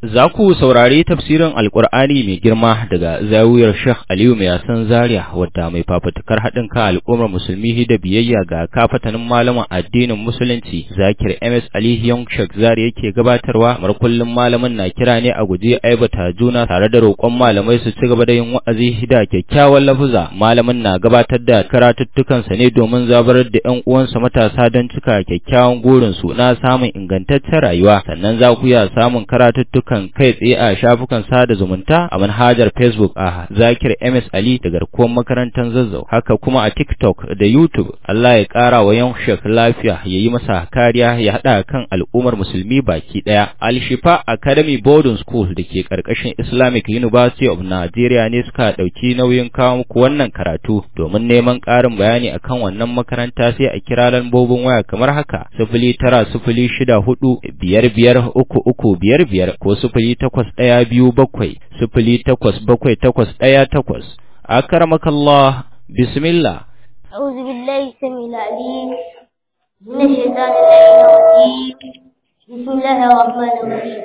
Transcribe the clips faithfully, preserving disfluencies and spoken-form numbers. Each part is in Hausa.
Za ku saurari tafsirin Alƙur'ani mai girma daga zawiyar Sheikh Aliyu Mai Yasan Zaria wadda mai fafutukar haɗin kan al'ummar musulmi da biyayya ga kafatanin malaman addinin musulunci Zakir M S Ali Young Sheikh Zaria yake gabatarwa. Mar kullum malamin na kira ne a guje aibata juna tare da roƙon malamai su ci gaba da yin wa'azi da kyakkyawan lafuza. Malamin na gabatar da karatuttukan sa ne domin zabarar da ƴan uwansa matasa don cika kyakkyawan burin su na samun ingantaccen rayuwa. Sannan za ku iya samun karatuttukan kan kai tsaye a shafukan sada zumunta a manhajar Facebook a Zakir M S Ali da garkuwar makarantar Zazzau, haka kuma a TikTok da YouTube. Allah ya ƙara wa Young Sheikh lafiya, ya yi masa kariya, ya haɗa kan al'ummar musulmi baki ɗaya. Al-Shifa Academy Boarding School da ke ƙarƙashin Islamic University of Nigeria ne suka ɗauki nauyin kawo muku wannan karatu. Domin neman ƙarin bayani akan wannan makaranta sai a kira lambobin waya kamar haka: sifili tara sifili shida hudu biyar biyar uku uku biyar biyar ko sifili takwas ɗaya biyu bakwai sifili takwas bakwai takwas ɗaya takwas. Akramakallah, bismillah. A'udhu billahi samil alim minash shaitanir rajim. Bismillahir rahmanir rahim.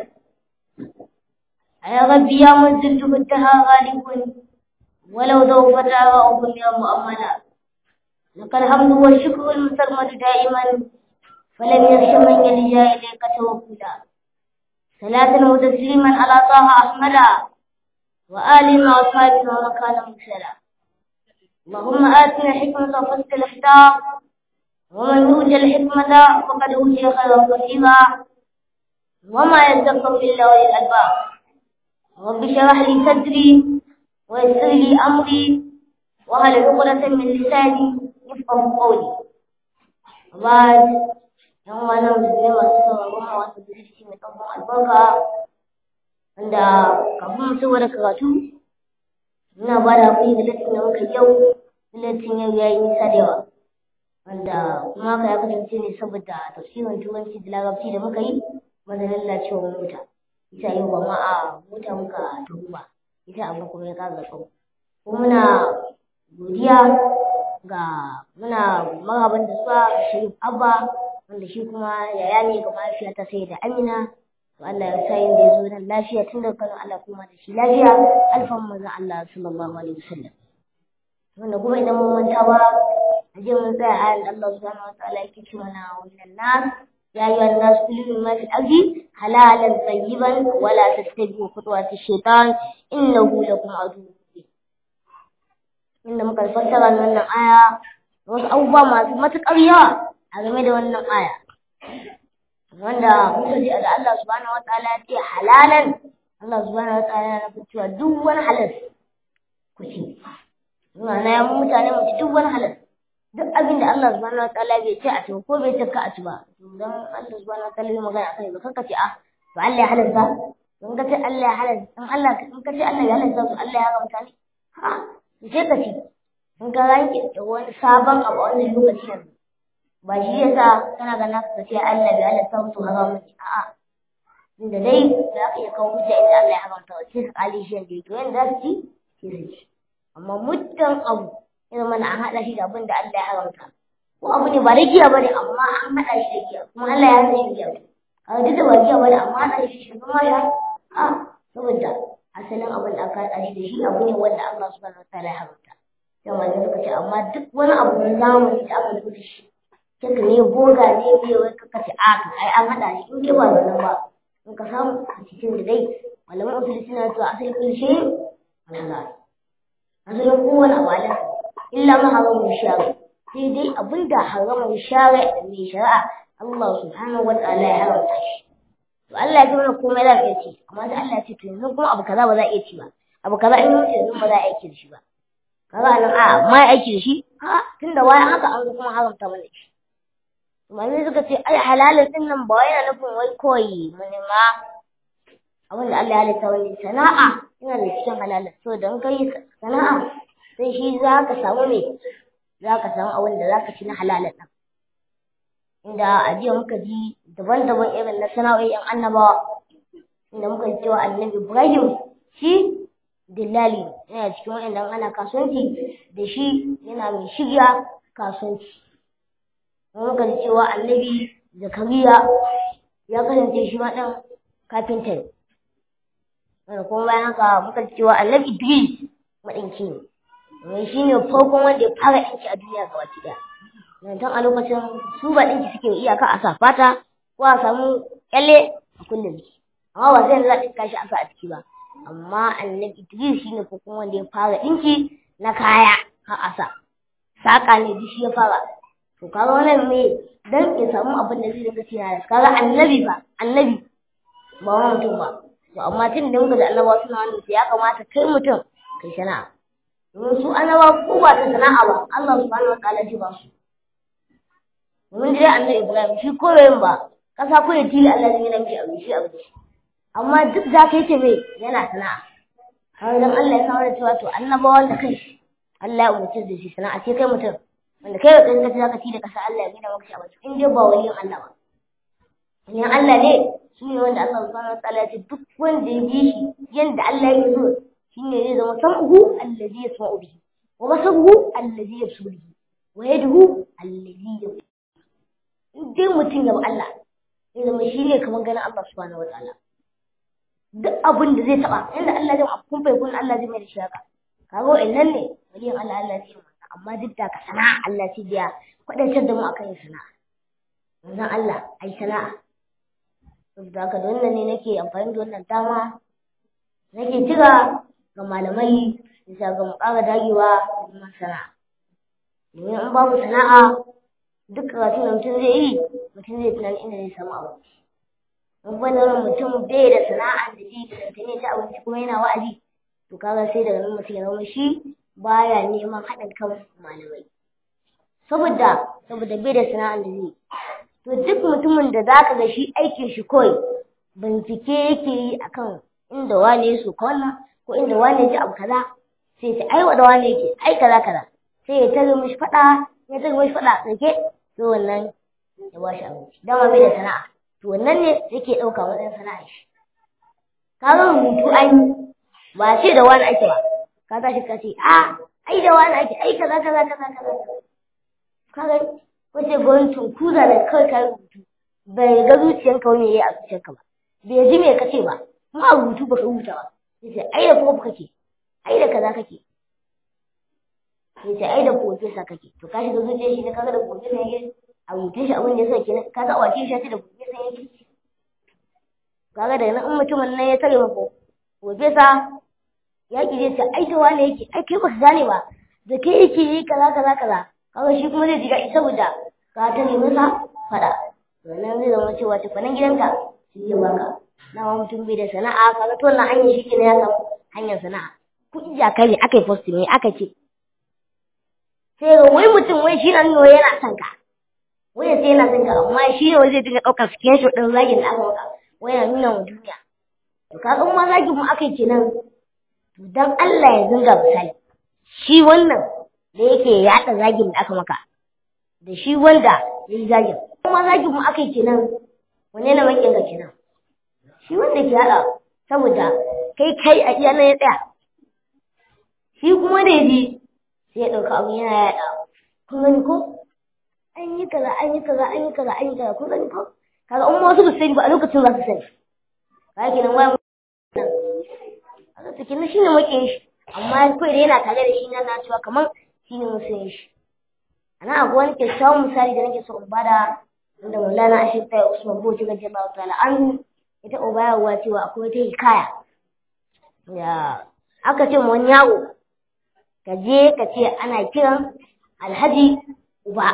Ya rabbi ya munzil fataha ghalibun walau dawfat ra'ubun ya mu'amala. Lakal hamdu wa shukru al-mutarmad da'iman falam yakhsha man yalja ilayka tawakkula. صلاة وتسليما على طه أحمد وآل وأصحابه ومكان مرسلا. اللهم آتنا حكمة وفصل الأخطاء ومن يؤتى الحكمة فقد أوتي خيرا كثيرا وما يذكر إلا أولي الألباب. رب اشرح لي صدري ويسر لي أمري واحلل عقدة من لساني يفقهوا قولي. وبعد yan wani musulmi masu sauraron a wasu birki mai ɗaukar albarka, wanda kafin su da karatu muna ba da haƙuri da lattin da muka yau. Lattin yau ya yi nisa da yawa, wanda kuma haka ya kasance ne saboda tafsirin turanci da larabci da muka yi maza lallacewar mota. Isa yau ba ma a mota muka tafi ba, isa abin kuma ya ƙara tsawo. Kuma muna godiya ga muna maraban da suwa Sharif Abba, wanda shi kuma yaya ne ga mahaifiyata sai da Amina. To Allah ya sa yin da ya zo nan lafiya tun da Kano, Allah kuma da shi lafiya alfan manzon Allah sallallahu alaihi wasallam. Wanda kuma idan mun manta ba a je mun tsaya ayan Allah subhanahu wataala yake ce mana wannan nas ya ayyuhan nas kullu mimma fil ardi halalan tayyiban wala tattabi'u khutuwati shaitan innahu lakum aduwwun mubin. Inda muka fassara wannan aya wasu abubuwa masu matuƙar yawa a game da wannan aya, wanda muka ji da Allah subhanahu wataala ya ce halalan. Allah subhanahu wataala ya nufin cewa duk wani halal ku ci. Ma'ana ya mutane mu ci duk wani halal, duk abin da Allah subhanahu wataala bai ce a ci ko bai ce ka a ci ba. Dan Allah subhanahu wataala bai magana akai ba, kanka ce ah to Allah ya halalta. In ka ce Allah ya halalta, in Allah in ka ce Allah ya halalta to Allah ya haramta ne. Ha, sai ka ci. In ka ranke wani sabon abu a wannan lokacin ba shi yasa kana ga naka ce Allah bai halatta musu haramun ne. A'a, inda dai za ka iya kawo hujja inda Allah ya haramta wa sai ka kali shi yadda yake, wanda za su ci sai su ci. Amma muddin abu yana mana an haɗa shi da abin da Allah ya haramta, ko abu ne ba da giya bane amma an haɗa shi da giya kuma Allah ya haɗa shi da giya, a duk da ba giya bane amma haɗa shi shi kuma ya a saboda asalin abin da aka haɗa shi da shi abu ne wanda Allah subhanahu wataala ya haramta. Sai wanda suka ce amma duk wani abu na zamani da aka zo da shi kika ne boga ne ne wai kaka ce a ai an hada shi in ke ba nan ba in ka samu a cikin da dai malaman usul suna cewa asali kullu shay Allah asalin kowane abu Allah illa ma haramun shari'a, sai dai abinda haramun shari'a mai shari'a Allah subhanahu wataala ya haramta shi. To Allah ya tuna komai za ka ci, amma sai Allah ya ce to yanzu kuma abu kaza ba za a iya ci ba, abu kaza in mutu yanzu ba za a aiki da shi ba. Kaza nan a ma aiki da shi a tunda waya haka an kuma haramta mana shi. Malami suka ce ai halalin din nan ba yana nufin wai koyi mune ma abin da Allah ya halitta wani sana'a yana da cikin halalin. So dan kai sana'a sai shi za ka samu me za ka samu abin da za ka ci na halalin nan. Inda a jiya muka ji daban-daban irin na sana'o'in annabawa, inda muka ji cewa annabi Ibrahim shi dillali yana cikin wa'annan ana kasuwanci da shi, yana mai shirya kasuwanci. Muka ji cewa annabi Zakariya ya kasance shi ma ɗan kafinta ne. wanda kuma bayan haka muka cewa annabi Idris madinki ne domin shi ne farkon wanda ya fara ɗinki a duniya gaba ki ɗaya tun a lokacin su ba ɗinki suke iyaka a sa fata ko a samu kyalle a kullum amma ba zai za ɗinka shi a sa a ciki ba amma annabi Idris shi ne farkon wanda ya fara ɗinki na kaya har a sa saƙa ne duk shi ya fara to kaga wannan me dan ya samu abin da zai dinga tiya kaga annabi ba annabi ba wani mutum ba to amma tun da muka da annabawa suna wannan ya kamata kai mutum kai sana'a domin su annabawa ko ba ta sana'a ba Allah subhanahu wa ta'ala ji ba su domin dai annabi Ibrahim shi ko yin ba kasa ko ya tili Allah zai yi namiji abu shi abu amma duk da kai ce me yana sana'a har dan Allah ya kawo da cewa to annabawa da kai Allah ya umarce da shi sana'a ce kai mutum wanda kai kan ka zaka ci da kasa Allah ya gina maka shi a wasu in dai ba waliyin Allah ba waliyin Allah ne shi ne wanda Allah subhanahu wa ta'ala ya ce duk wanda ya ji shi yanda Allah ya so shine zai zama sam'uhu allazi yasma'u bihi wa basaruhu allazi yabsuru bihi wa yaduhu allazi yabsuru dai mutum ya bi Allah zai zama shine kamar ganin Allah subhanahu wa ta'ala duk abin da zai taba inda Allah zai kun bai kun Allah zai mai da shi haka kago innan ne waliyin Allah Allah zai yi amma duk da ka sana'a Allah ce biya kwadantar da mu akan yin sana'a manzon Allah ai sana'a saboda haka da wannan ne nake amfani da wannan dama nake kira ga malamai bisa ga mu ƙara dagewa da sana'a domin in babu sana'a duk karatu da mutum zai yi mutum zai tunani inda zai samu abinci in wani mutum bai da sana'a da zai kasance ne ta abinci kuma yana wa'azi to kaga sai daga nan mutum ya zama shi baya neman haɗin kan malamai saboda saboda bai da sana'ar da zai to duk mutumin da zaka ga shi aikin shi kawai bincike yake yi akan inda wane ya soka wannan ko inda wane ya ji abu kaza sai ta aiwa da wane yake ai kaza kaza sai ya tare mishi faɗa ya tare mishi faɗa tsake to wannan ya ba shi abinci dama bai da sana'a to wannan ne yake ɗauka matsayin sana'a shi kaga rubutu an ba ce da wani ake ba ka tashi ka ce a ai da wani ake ai kaza kaza kaza kaza kaga wace gwamnatin kuza da kai ka rubutu bai ga zuciyanka wani yayi a zuciyarka ba bai ji me kace ba kuma a rubutu baka rubuta ba yace ai da kofi kake ai da kaza kake yace ai da profesa kake to ka shiga zuciyar shi ne kaga da profesa yake a rubutun shi abin da yasa kenan kaga a wace shi da profesa yake kaga da nan in mutumin nan ya tare maka profesa ya ki zai ce ai da wani yake ai kai baka gane ba da kai yake yi kaza kaza kaza kaga shi kuma zai ji daɗi saboda ka tare masa fada wannan zai zama cewa tafanin gidanka shi ya baka nawa mutum bai da sana'a kaga to wannan hanyar shi ke ya samu hanyar sana'a kuɗi ja kai ne aka yi post ne aka ce sai ga wai mutum wai shi nan ne yana son ka wai sai yana son ka amma shi ne wai zai dinga ɗaukar screenshot ɗin zagin da aka maka wai yana nuna wa duniya to kaga in ma zagin mu aka yi kenan to dan Allah ya zinga misali shi wannan da yake yaɗa zagin da aka maka da shi wanda ya yi zagin kuma zagin mu aka yi kenan wane na makin ga kenan shi wanda ke haɗa saboda kai kai a iya nan ya tsaya shi kuma da yaji sai ya ɗauka abu yana yaɗa kun gani ko an yi kaza an yi kaza an yi kaza an yi kaza kun gani ko kaga in wasu ba su sani ba a lokacin za su sani kaga kenan waya kaga to kenan shine makin shi amma kai da yana tare da shi na cewa kamar shine musulmi shi ana akwai wani kyakkyawan misali da nake so in bada inda Maulana Ashir Tayi Usman Bauchi ga Jalla ta'ala an ita ubayarwa cewa akwai ta hikaya ya aka ce wani yawo ka je ka ce ana kiran Alhaji Uba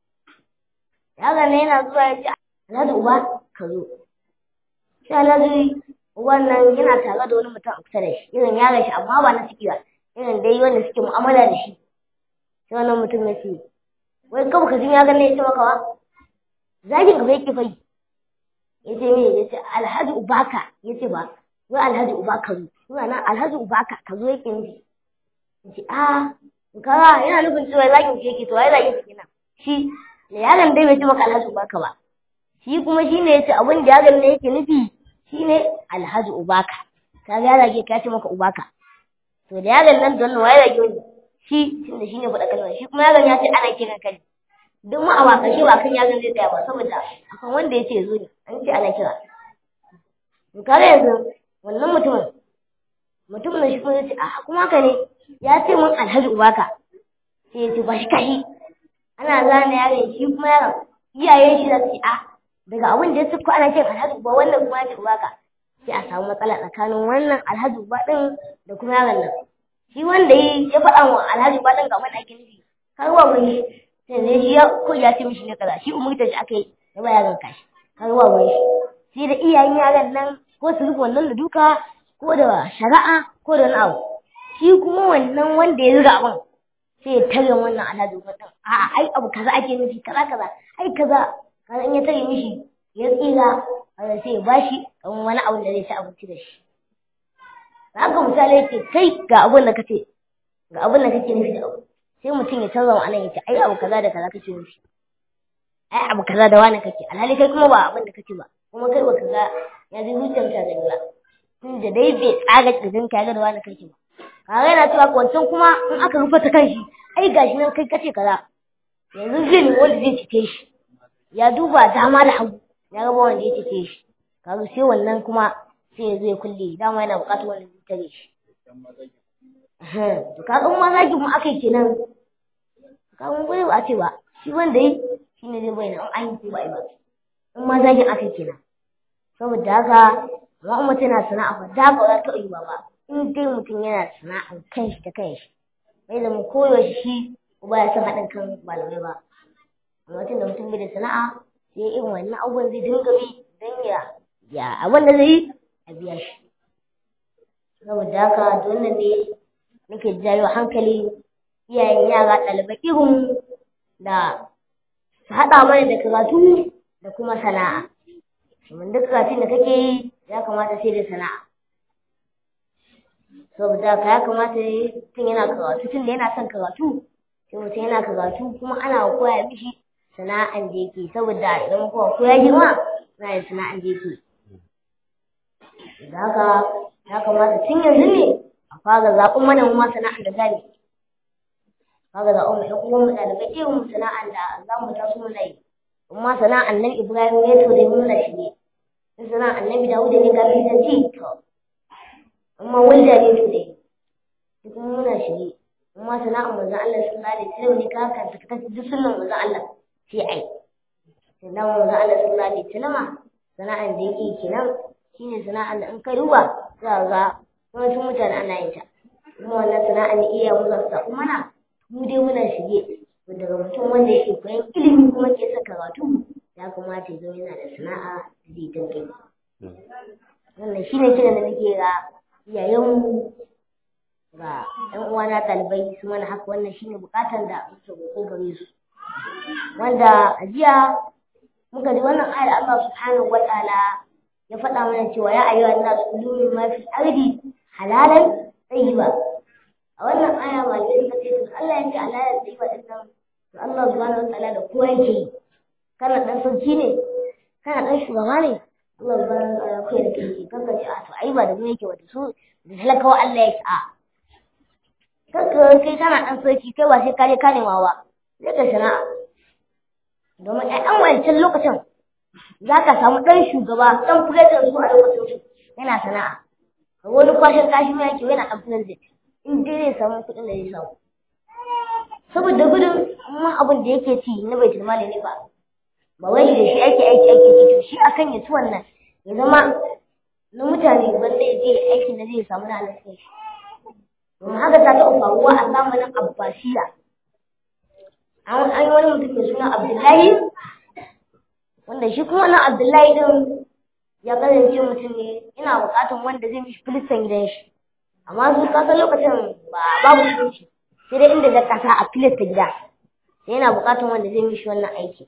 yaga ne yana zuwa ya ce Alhaji Uba ka zo sai Alhaji Uba nan yana tare da wani mutum a kusa da shi irin yaron shi amma ba na ciki ba irin dai wanda suke mu'amala da shi sai wannan mutum ya ce wai kaba ka jin ya ganne ya ce maka ba zagin gaba yake fai ya ce me ya ce Alhaji Ubaka ya ce ba wai Alhaji Ubaka zo suna nan Alhaji Ubaka ka zo yake nufi ya ce a kaga yana nufin cewa zagin ke yake to wai zagin ke kenan shi da yaron dai bai ce maka Alhaji Ubaka ba shi kuma shi ne ya ce abin da yaron ne yake nufi shi ne Alhaji Ubaka kaga ya zage ka ce maka Ubaka to da yaron nan don wai zage wani shi tunda shi ne faɗa kalmar shi kuma yaron ya ce ana kiran kai duk ma a waka shi ba kan yaron zai tsaya ba saboda akan wanda ya ce zo ne an ce ana kira to kare yanzu wannan mutumin mutum ne shi kuma ya ce a kuma haka ne ya ce mun alhaji ubaka sai ya ce ba shi kashi ana zana yaron shi kuma yaron iyayen shi za su ce a daga abin da ya ko ana ce alhaji uba wannan kuma ya ce ubaka sai a samu matsala tsakanin wannan alhaji uba din da kuma yaron nan shi wanda ya faɗa wa alhaji uba din ga wanda ake nufi har wa wani sai ne shi ya ko ya ce mishi ne kaza shi umurta shi aka yi ya ba yaron kashi har wa wani sai da iyayen yaron nan ko su rufe wannan da duka ko da shari'a ko da wani abu shi kuma wannan wanda ya zuga abin sai ya tare wannan alhaji uba din a'a ai abu kaza ake nufi kaza kaza ai kaza kaza in ya tare mishi ya tsira sai ya bashi kamar wani abu da zai ci abinci da shi haka misali yake kai ga abin da kace ga abin da kake nufi da abu sai mutum ya canza wa anan yace ai abu kaza da kaza kake nufi ai abu kaza da wani kake alhali kai kuma ba abin da kake ba kuma kai ba kaza ya ji zuciyar ka gani ba tun da dai bai tsaga kirjin ka ga da wani kake ba kaga yana cewa wancan kuma in aka rufe ta kanshi ai gashi nan kai kace kaza yanzu zai ne wanda zai cike shi ya duba dama da hagu ya ga wanda ya cike shi kaga sai wannan kuma sai ya zo ya kulle dama yana buƙatar wanda zai tare shi to kaga in ma zaki mu akai kenan kaga mun bai ba ce ba shi wanda yi shine zai bayyana an yi ko ba ba in ma zaki akai kenan saboda haka ma mutum yana sana'a ba da ba za ta yi ba ba in dai mutum yana sana'an kanshi da kanshi bai zama koyaushe shi ba ya san haɗin kan malamai ba amma tun da mutum bai da sana'a sai irin wannan abubuwan zai dinga bi don ya ya abin da zai yi a biya shi saboda haka dole ne nake jayo hankali iyayen yara ɗalibai irin da su haɗa mana da karatu da kuma sana'a domin duk karatun da kake yi ya kamata sai da sana'a saboda haka ya kamata tun yana karatu tun da yana son karatu sai mutum yana karatu kuma ana koya mishi sana'an da yake saboda idan kowa ko ya girma na yin sana'an da yake da haka ya kamata tun yanzu ne a fara zaɓen mana mu ma sana'an da zamu fara zaɓen mu ɗan uwan mu ɗalibai irin sana'an da za mu taso muna yi amma sana'an nan Ibrahim ne to dai muna shi ne in sana'an nan Dawuda ne ga bidanci to amma wanda ne to dai duk muna shi ne amma sana'an manzon Allah sallallahu alaihi wasallam ne ka kan ta duk sunan manzon Allah sai ai sannan manzon Allah sallallahu alaihi wasallam sana'an da yake kenan shine sana'an da in ka duba za ga wasu mutane ana yin ta kuma wannan sana'an ne iya mu za su mana mu dai muna shige daga mutum wanda yake koyan ilimi kuma ke son karatu ya kamata ya zama yana da sana'a da zai dinga yi wannan shine kiran da nake ga iyayenmu ga ɗan uwana ɗalibai su mana haka wannan shine buƙatar da muke roƙo gare su wanda a jiya muka ji wannan ayar Allah subhanahu wataala ya faɗa mana cewa ya ayyuhan nas kulu mimma fil ardi halalan tayyiba a wannan aya ba ne suka ce to Allah ya ce halalan tayyiba din nan to Allah subhanahu wataala da kowa yake yi kana dan sarki ne kana dan shugaba ne Allah subhanahu wataala ko yake yi kanka ce a to ai ba da mu yake wata su da talakawa Allah yake a kanka kai kana dan sarki kai ba sai ka je ka nema ba zai ka sana'a domin a ɗan wancan lokacin za ka samu ɗan shugaba ɗan president su a lokacin su yana sana'a wani kwashin kashi mai yake yana ɗan president in dai zai samu kuɗin da zai samu saboda gudun amma abin da yake ci na bai tilmali ne ba ba wai da shi ake aiki ake ci to shi akan ya ci wannan ya zama na mutane wanda ya je aikin da zai samu na halittar shi domin haka ta taɓa faruwa a zamanin Abbasiya an yi wani mutum mai suna Abdullahi wanda shi kuma wannan Abdullahi din ya kasance mutum ne yana buƙatar wanda zai mishi filistan gidan shi amma su kasan lokacin ba babu shi sai dai inda zai kasa a filista gida sai yana buƙatar wanda zai mishi wannan aiki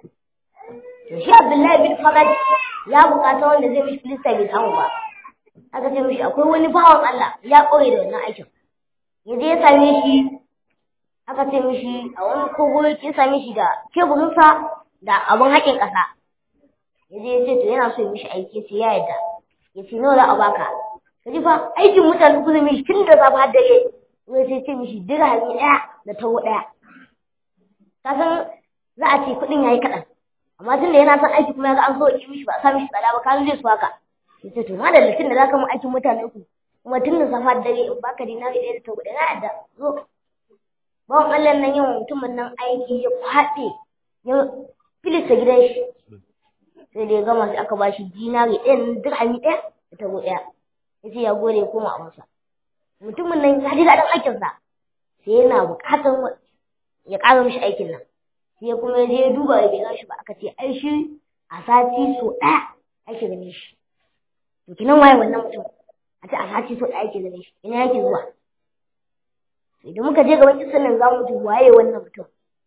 to shi Abdullahi bin Fagad ya buƙata wanda zai mishi filista bai samu ba aka ce mishi akwai wani bawan Allah ya ƙore da wannan aikin ya je ya same shi aka ce mishi a wani kogo ya same shi da keburinsa da abin haƙin ƙasa ya je ya ce to yana so ya mishi aiki sai ya yarda ya ce nawa za a baka ka ji fa aikin mutane uku zai mishi tun da safe har dare wai sai ce mishi dirhami ɗaya da tawo ɗaya ka san za a ce kuɗin yayi kaɗan amma tun da yana son aiki kuma ya ga an so ya mishi ba a sa mishi tsada ba ka zai su haka ya ce to madalla tun da za ka mu aikin mutane uku kuma tun da safa dare in baka dinari ɗaya da ta guda na yadda zo bawan Allah nan yawan mutumin nan aiki ya kwaɗe ya filista gidan shi sai da ya gama sai aka bashi dinari ɗaya na dirhami ɗaya da ta guda ya ce ya gode ya koma a masa mutumin nan ya ji daɗin aikinsa sai yana buƙatar ya ƙara mishi aikin nan sai kuma ya je ya duba ya bai shi ba aka ce ai shi a sati so ɗaya ake gane shi to kinan waye wannan mutum a ce a sati so ɗaya ake gane shi ina yake zuwa to idan muka je gaban kisan nan za mu ji waye wannan mutum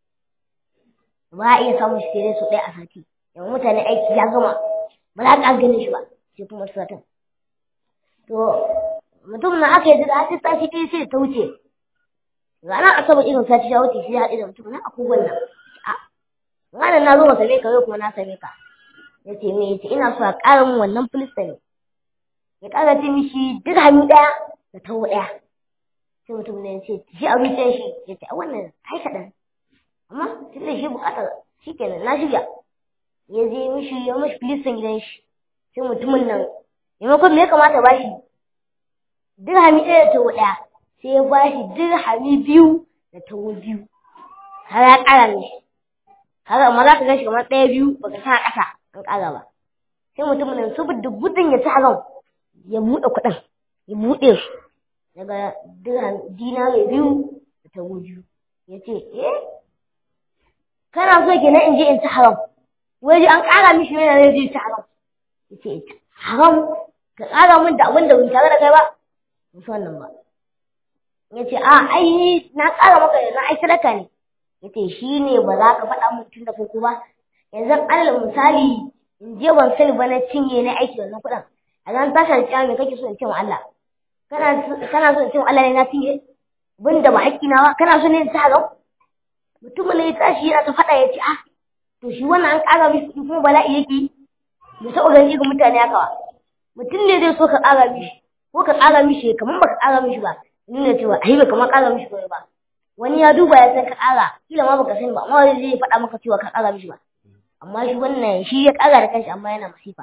ba a iya samun shi sai so ɗaya a sati yawan mutane aiki ya gama ba za ka gane shi ba sai kuma satan to mutum na aka yi da hati tashi ɗaya sai ta wuce ranar asabar irin sati ya wuce shi ya haɗu da mutum na abubuwan nan a ranar na zo na same ka yau kuma na same ka ya ce me ya ce ina so a ƙara min wannan filista ne ya ƙara ce mishi dirhami ɗaya da tawo ɗaya sai mutum ne ya ce shi a zuciyar shi ya ce a wannan kai kaɗan amma tun da shi buƙatar shi kenan na shirya ya je mishi ya mishi filistin gidan shi sai mutumin nan maimakon me ya kamata ba shi dirhami ɗaya da tawo ɗaya sai ya ba shi dirhami biyu da tawo biyu har ya ƙara mishi har amma za ka gan shi kamar ɗaya biyu baka sa ƙasa an ƙara ba sai mutumin nan saboda gudun ya ci haram ya buɗe kuɗin ya buɗe su daga dinari biyu da tawo biyu ya ce eh kana so kenan in je in ci haram wai an ƙara mishi yana zai je ci haram ya ce haram ka ƙara min da abin da ban tare da kai ba musu wannan ba ya ce a ai na ƙara maka da na ai sadaka ne ya ce shi ne ba za ka faɗa min tun da farko ba yanzu alal misali in je ban sani ba na cinye na aiki wannan kuɗin a ran tashar kiyama me kake so in ce wa Allah kana kana so in ce wa Allah ne na cinye bin da ba haƙƙi na ba kana so ne in ta haram mutumin ne ya tashi yana ta faɗa ya ce ah to shi wannan an ƙara mishi kuɗi kuma bala'i yake bai taɓa ganin ga mutane haka ba mutum ne zai so ka ƙara mishi ko ka ƙara mishi kamar baka ƙara mishi ba nuna cewa ai bai kamar ƙara mishi ba wani ya duba ya san ka ƙara kila ma baka sani ba amma wani zai faɗa maka cewa ka ƙara mishi ba amma shi wannan shi ya ƙara da kanshi amma yana masifa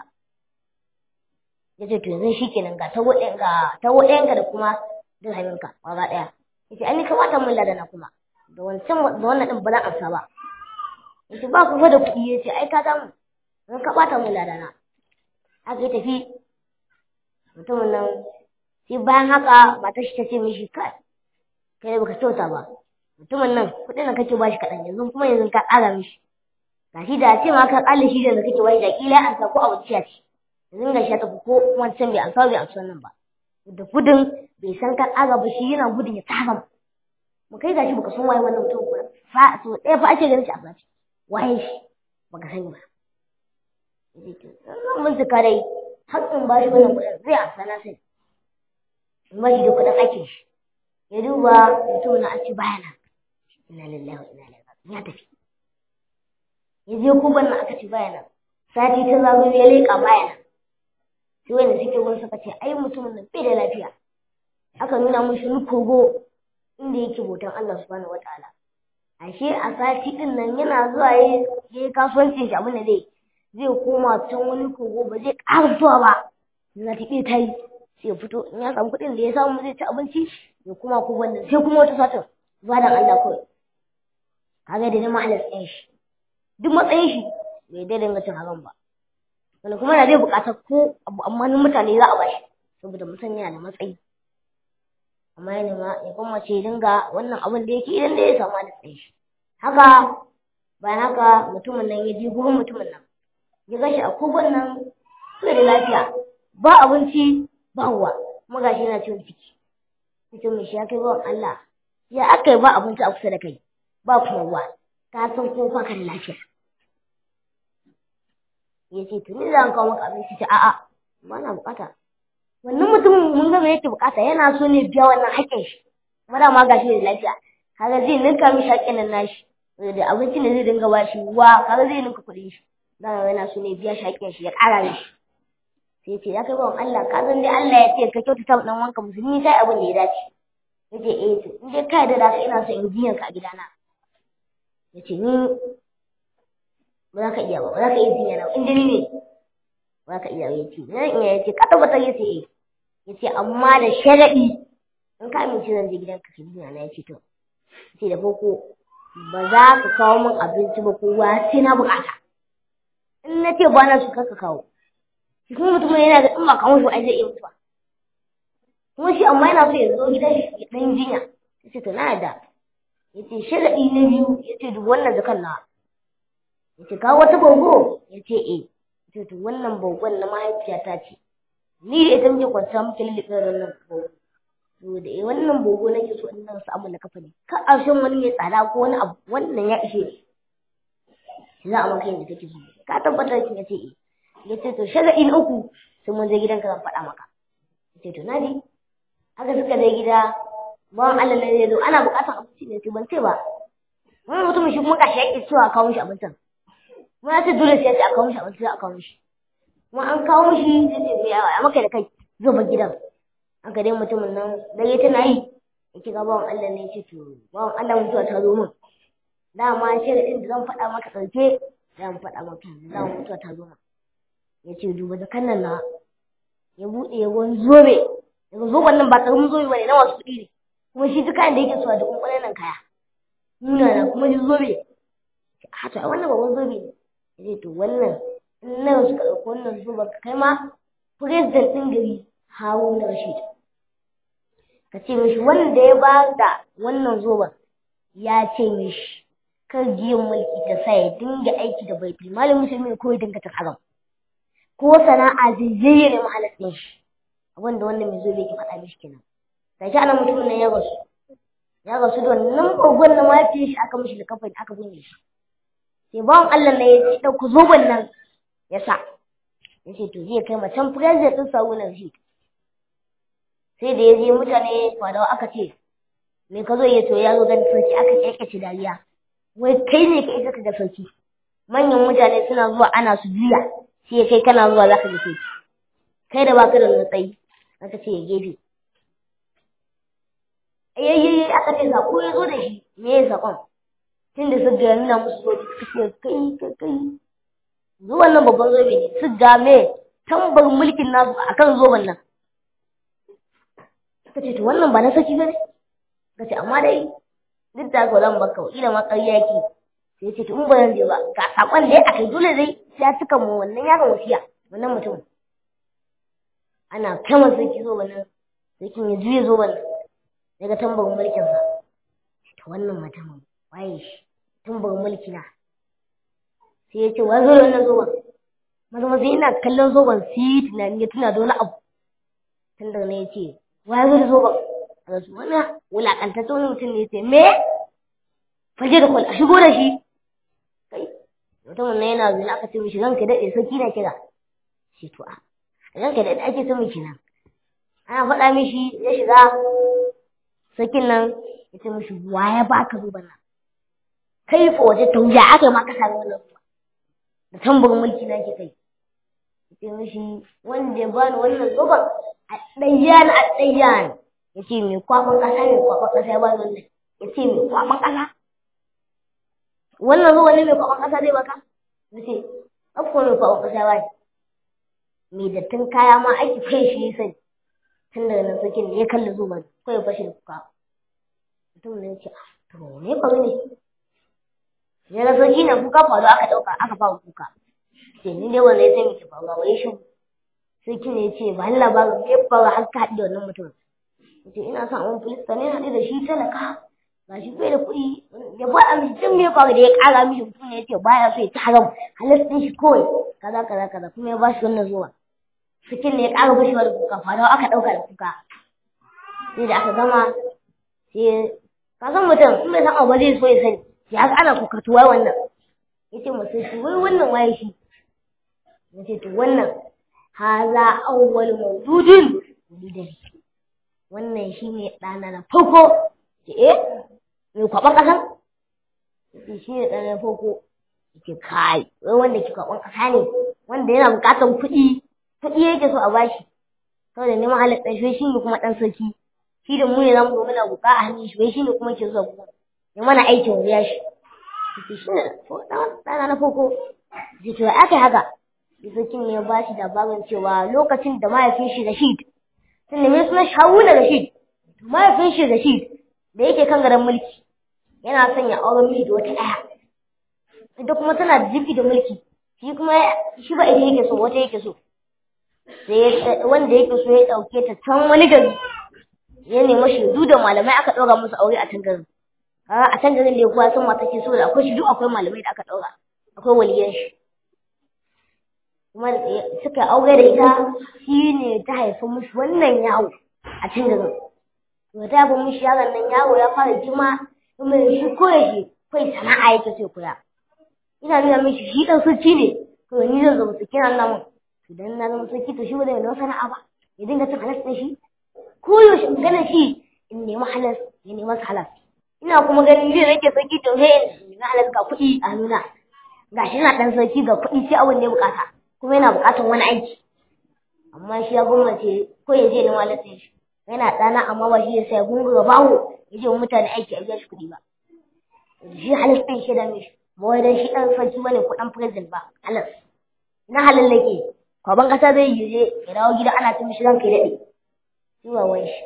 ya ce to yanzu shi kenan ga tawo ɗayan ga tawo ɗayanka da kuma dirhaminka gaba ɗaya ya ce an ni kamata mun ladana kuma da wancan da wannan ɗin ba za a amsa ba ya ce ba ku fa da kuɗi ya ce ai ka samu in ka ɓata mun ladana haka ya tafi mutumin nan sai bayan haka matar shi ta ce mishi kai kai baka kyauta ba mutumin nan kuɗin da kake bashi kaɗan yanzu kuma yanzu ka ƙara mishi gashi da ce ma ka ƙalla shi da kake bashi da ƙila an sa ko a wuciya ce yanzu ga shi ta ko wancan bai amsa bai amsa nan ba da gudun bai san ka ƙara ba shi yana gudun ya tsara mu kai gashi baka san waye wannan mutum ba fa so ɗaya fa ake ganin shi a baci waye shi baka sani ba zan bincika dai haƙƙin bashi wannan kuɗin zai amsa na sai mashi da kuɗin aikin shi ya duba mutum na aci bayana ina lillahi wa ina ilaihi raji'un ya tafi ya je kuban na aka ci bayana sati ta zago ya leƙa bayana sai wanda suke wani suka ce ai mutumin nan bai da lafiya aka nuna mishi ni kogo inda yake bautan Allah subhanahu wataala ashe a sati din nan yana zuwa ya yi kasuwancin shi abin da zai zai koma can wani kogo ba zai ƙara zuwa ba na tafi ta yi sai ya fito in ya samu kuɗin da ya samu zai ci abinci ya kuma ko wannan sai kuma wata satin ba da Allah kawai kaga da neman Allah tsayin shi duk matsayin shi bai dai dinga cin haram ba wani kuma na zai buƙatar ko abu amma mutane za a bashi saboda mutum yana da matsayi amma ya nema ya kuma ce dinga wannan abin da yake idan da ya samu Allah tsayin shi haka bayan haka mutumin nan ya je gurin mutumin nan ya gashi a kogon nan sai da lafiya ba abinci ba ruwa kuma gashi yana ciwon ciki mutum shi ya kai bawan Allah ya aka yi ba abinci a kusa da kai ba kuma ruwa ka san ko ba ka da lafiya ya ce tuni zan kawo maka abinci ce a'a ba na bukata wannan mutumin mun ga me yake bukata yana so ne biya wannan haƙƙin shi kuma da ma gashi da lafiya kaga zai ninka mishi haƙƙin nan nashi da abinci ne zai dinga bashi ruwa kaga zai ninka kuɗin shi dan yana so ne biya shi haƙƙin shi ya ƙara mishi sai ce ya kai bawan Allah ka san dai Allah ya ce ka kyautata dan wanka musulmi sai abin da ya dace yace eh to in dai kai da daka ina so in jiyan ka a gidana yace ni ba za ka iya ba ba za ka iya jinya na in dai ne ba za ka iya yace zan iya yace ka tabbata yace eh yace amma da sharadi in ka amince zan je gidanka ka dina na yace to yace da farko ba za ka kawo min abinci ba ko ruwa sai na bukata in na ce ba na su ka kawo shi kuma mutum yana da in ba kawo shi ai zai iya mutuwa kuma shi amma yana so ya zo gidan shi dan jinya yace to na da yace sharadi na biyu yace duk wannan zakan na yace ka wata bogo yace eh yace to wannan bogon na mahaifiyata ce ni da ita muke kwanta muke lulluɓe wannan bogo to da eh wannan bogo nake so in nan samu na kafa ne ka ashin wani mai tsada ko wani abu wannan ya ishe shi za a maka yadda kake so ka tabbatar kin yace eh yace to sharadi na uku sai mun je gidanka zan faɗa maka yace to na ji haka suka je gida bawan Allah ne ya zo ana buƙatar abinci ne ban ce ba wani mutum shi kuma kashi yake cewa kawo mishi abincin kuma ya ce dole sai ya ce a kawo mishi abinci za a kawo mishi kuma an kawo mishi sai ce ya ya maka da kai zo ba gidan aka dai mutumin nan dare tana yi ya kira bawan Allah ne ya ce to bawan Allah mutuwa ta zo min dama sharadin da zan faɗa maka ɗauke zan faɗa maka za mu mutuwa ta zo min ya ce duba da kan nan na ya buɗe ya wani zobe daga zoben nan ba ƙaramin zobe ba ne na wasu kuɗi ne kuma shi duk kayan da yake so da kunkunan nan kaya nuna na kuma shi zobe a to wannan babban zobe ne yace to wannan in nan suka ɗauko wannan zoben ka kai ma president ɗin gari Haruna Rashid ka ce mishi wanda ya ba da wannan zoben ya ce mishi kar giyan mulki ta sa ya dinga aiki da baitul malam musulmi ko ya dinga ta haram ko sana'a zai yi ne mahalarcin shi abinda wannan mai zobe ke faɗa mishi kenan sai ana mutumin nan ya rasu ya rasu da wannan kogon na mafi shi aka mishi da kafin aka binne shi sai bawan Allah ne ya dauko zoben nan ya sa yace to zai kai macen president din Haruna Rashid sai da yaje mutane fadawa aka ce me ka zo ya to ya zo dan sarki aka kekece dariya wai kai ne kai ka ga sarki manyan mutane suna zuwa ana su juya sai kai kana zuwa zaka ga sarki kai da baka da nutsayi aka ce ya gefe ayyayi aka ce sako ya zo da shi me ya sakon tun da suka ga nuna musu zobe suka ce kai kai kai zuwan nan babban zobe ne su ga me tambar mulkin nasu akan zoben nan suka ce to wannan ba na saki bane suka ce amma dai duk da haka zan baka ila ma ƙarya yake sai ce to in ba zan je ba ga sakon da akai dole dai ya cika mu wannan yaron wasiya wannan mutum ana kama sarki zoben nan sarkin ya juye zoben nan daga tambarin mulkinsa to wannan mutumin waye shi tambarin mulki na sai ya ce wa zo wannan zoban maza maza ina kallon zoban sai tunani ya tuna da wani abu tun da ne ya ce wa zo da zoban a su wani wulakantaccen wani mutum ne ya ce me fage da kwal a shigo da shi kai mutumin nan yana zuwa aka ce mishi ranka daɗe sarki na kira shi to a ranka daɗe ake son mishi nan ana faɗa mishi ya shiga sakin nan ya ce mishi ya baka zuban nan kai fa waje tauya aka ma ka sami wannan zuwa da tambarin mulki na ke kai ya ce mishi wanda ya bani wannan zuban a ɗayyan a ɗayyan ya ce mai kwaɓan ƙasa mai kwaɓan ƙasa ya bani wannan ya ce mai kwaɓan ƙasa wannan zuban ne mai kwaɓan ƙasa zai baka ya ce ɗauko mai kwaɓan ƙasa ya bani mai dattin kaya ma aiki kai shi ya sani tun daga nan sakin ya kalli zuban kawai fashe da kuka mutum ne ce to me faru ne ya na sauki ne kuka faru aka ɗauka aka fara kuka ce ni ne wanda ya sani ke faruwa wai shi sarki ne ya ce ba ni labarin me faru har ka haɗu da wannan mutum ya ce ina son abin filista ne haɗu da shi talaka ba shi bai da kuɗi ya faɗa mishi tun me faru da ya ƙara mishi mutum ne ya ce baya so ya ci haram halastin shi kawai kaza kaza kaza kuma ya ba shi wannan zuwa cikin ne ya ƙara fashewa da kuka fadawa aka ɗauka da kuka sai da aka gama sai ka san mutum in bai san abu zai so ya sani ya ga ana kukatuwa wannan ya ce masu shi wai wannan waye shi ya ce to wannan haza awwal mawdudin lidari wannan shi ne ɗana na farko ce eh mai kwaɓan ƙasa ya shi ne ɗana na farko ya ce kai wai wanda ke kwaɓan ƙasa ne wanda yana buƙatar kuɗi kuɗi yake so a bashi saboda neman halittar shi shi ne kuma ɗan sarki shi da mu ne zamu zo muna buƙa a hannun shi wai shi ne kuma ke zuwa gugu ya mana aikin wuya shi shi ne ɗana na farko ji to aka haka sarkin ne ya bashi labarin cewa lokacin da mahaifin shi Rashid sun nemi sunan Haruna Rashid mahaifin shi Rashid da yake kan garin mulki yana son ya auren miji da wata ɗaya ita kuma tana da jibi da mulki shi kuma shi ba ita yake so wata yake so sai wanda yake so ya ɗauke ta can wani gari ya nemi shaidu da malamai aka ɗaura musu aure a can garin a can garin da ya kuwa sun mata ke so da akwai shi duk akwai malamai da aka ɗaura akwai waliyan shi kuma suka aure da ita shi ne ta haifi musu wannan yawo a can garin to ta haifi musu yaron nan yawo ya fara girma kuma shi koya shi kai sana'a yake sai koya ina nuna mishi shi dan sarki ne to ni zan zama sarki nan nan idan na zama sarki to shi ba zai nuna sana'a ba ya dinga cin halas ɗin shi koyaushe in gana shi in nemi halas ya nemi halas ina kuma ganin zai rage sarki to sai in nemi halas ga kuɗi a nuna ga shi na ɗan sarki ga kuɗi sai abin da ya bukata kuma yana bukatar wani aiki amma shi ya gwamnati ko ya je nemi halas ɗin shi yana ɗana amma ba shi ya sai gungun bawo ya je mutane aiki a biya shi kuɗi ba shi halas ɗin shi da mishi ba wai dan shi ɗan sarki bane ko ɗan president ba halas na halin lake kwaban ƙasa zai yi je ya dawo gida ana ta mishi ranka ya daɗe shi ba wai shi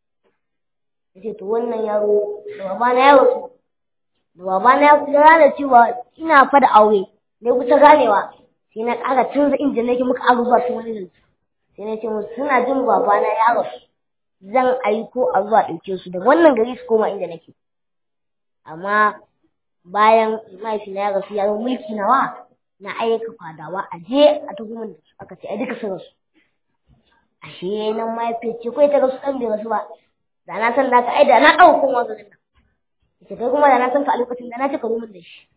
yace to wannan yaro da babana ya rasu da babana ya kusa gane cewa ina fa da aure ne kusa ganewa sai na ƙara canza injin nake muka aro zuwa tun wani zanci sai na ce musu suna jin babana ya rasu zan aiko a zuwa ɗauke su daga wannan gari su koma inda nake amma bayan mahaifina ya rasu ya zo mulki nawa na aika fadawa a je a tuhumar da su aka ce a duka sun rasu ashe nan mahaifiyar ce kawai ta rasu ɗan bai rasu ba da na san da ka ai da na ɗauka kuma garin nan ita kai kuma da na san ka a lokacin da na cika rumin da shi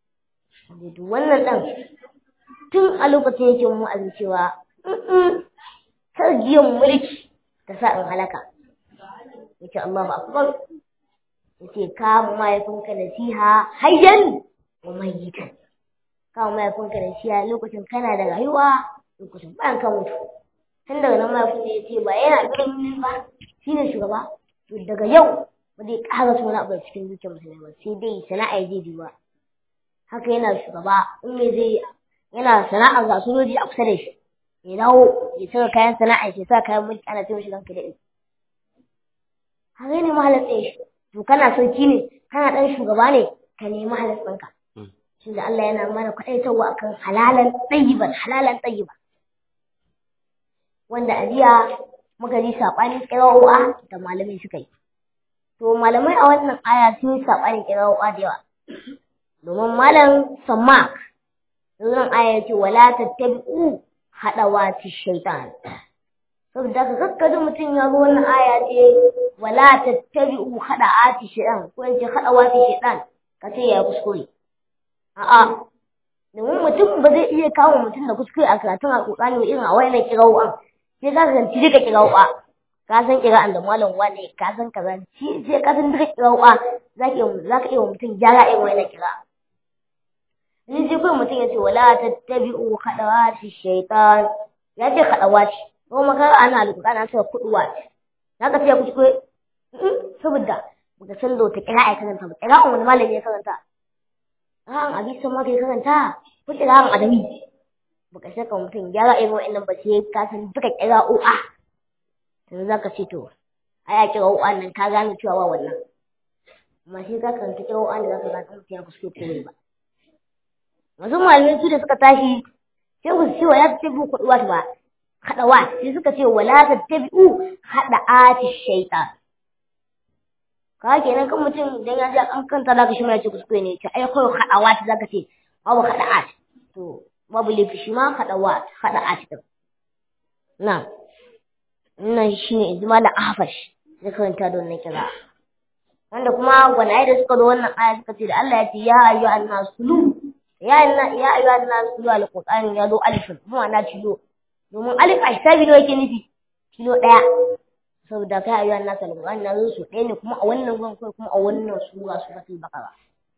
da wannan ɗan tun a lokacin yake mu azin cewa kar giyan mulki ta sa in halaka yace Allahu akbar yace ka mahaifinka nasiha hayyan wa mayyitan ka mahaifinka nasiha lokacin kana da rayuwa lokacin bayan ka mutu tun daga nan mahaifin da yace ba yana birnin ba shine shugaba to daga yau ba zai ƙara suna abu cikin zuciyar musulmi ba sai dai sana'a zai biwa haka yana shugaba in me zai yana sana'a ga sojoji a kusa da shi ya dawo ya saka kayan sana'a ya sa kayan mulki ana cewa shi ranka da ita haka ne mahalar tsaye shi to kana sarki ne kana ɗan shugaba ne ka nemi halar ɗinka shi da Allah yana mana kwaɗaitarwa akan halalan ɗayyiban halalan ɗayyiban wanda a jiya muka ji saɓanin ƙirawa da malamai suka yi to malamai a wannan aya sun yi saɓanin ƙirawa da yawa domin malam sammak wannan aya ya ce wala tattabi'u haɗawati shaitan saboda ka kakkaji mutum ya zo wannan aya ce wala tattabi'u haɗawati shaitan ko in ce haɗawati shaitan ka ce ya kuskure a'a domin mutum ba zai iya kawo mutum da kuskure a karatun alƙur'ani irin a wayannan ƙirawa sai ka zanci duka ƙirawa ka san ƙira'an da malam wane ka san kaza shi sai ka san duka ƙirawa zaka iya zaka iya mutum gyara irin wayannan ƙira'a in ji kuma mutum ya ce wala tattabi'u khadawati shaytan ya ce khadawati ko maka ana alƙur'ani sai kuduwa zaka ce kuskure saboda baka san da wata ƙira'a karanta ba ƙira'an wani malami ya karanta ran abi san ma kai karanta ko ƙira'an adami baka saka mutum gyara irin wa'annan ba sai ka san duka ƙira'o'a yanzu zaka ce to aya ƙira'o'a nan ka gane cewa ba wannan amma sai ka karanta ƙira'o'a da zaka gane mutum ya kuskure ko ba wasu malamai su da suka tashi sai ku ce wala tattabi'u kuduwat ba hadawat sai suka ce wala tattabi'u hada'ati shaytan ka kenan kan mutum idan ya ji an kanta zaka shi mai ce kuskure ne ce ai kawai hadawat zaka ce babu hada'at to babu lafi shi ma hadawat hada'at din na nan shine ijmalan ahfash da karanta don nan kira wanda kuma gwanaye da suka zo wannan aya suka ce da Allah ya ce ya ayyuhan nasulu ya ya ayyuhan nas kilo alqur'ani ya zo alifin mu ana kilo domin alif a hisabi ne yake nufi kilo daya saboda kai ayyuhan nas alqur'ani na zo su ɗaya ne kuma a wannan gon kai kuma a wannan sura suratul baqara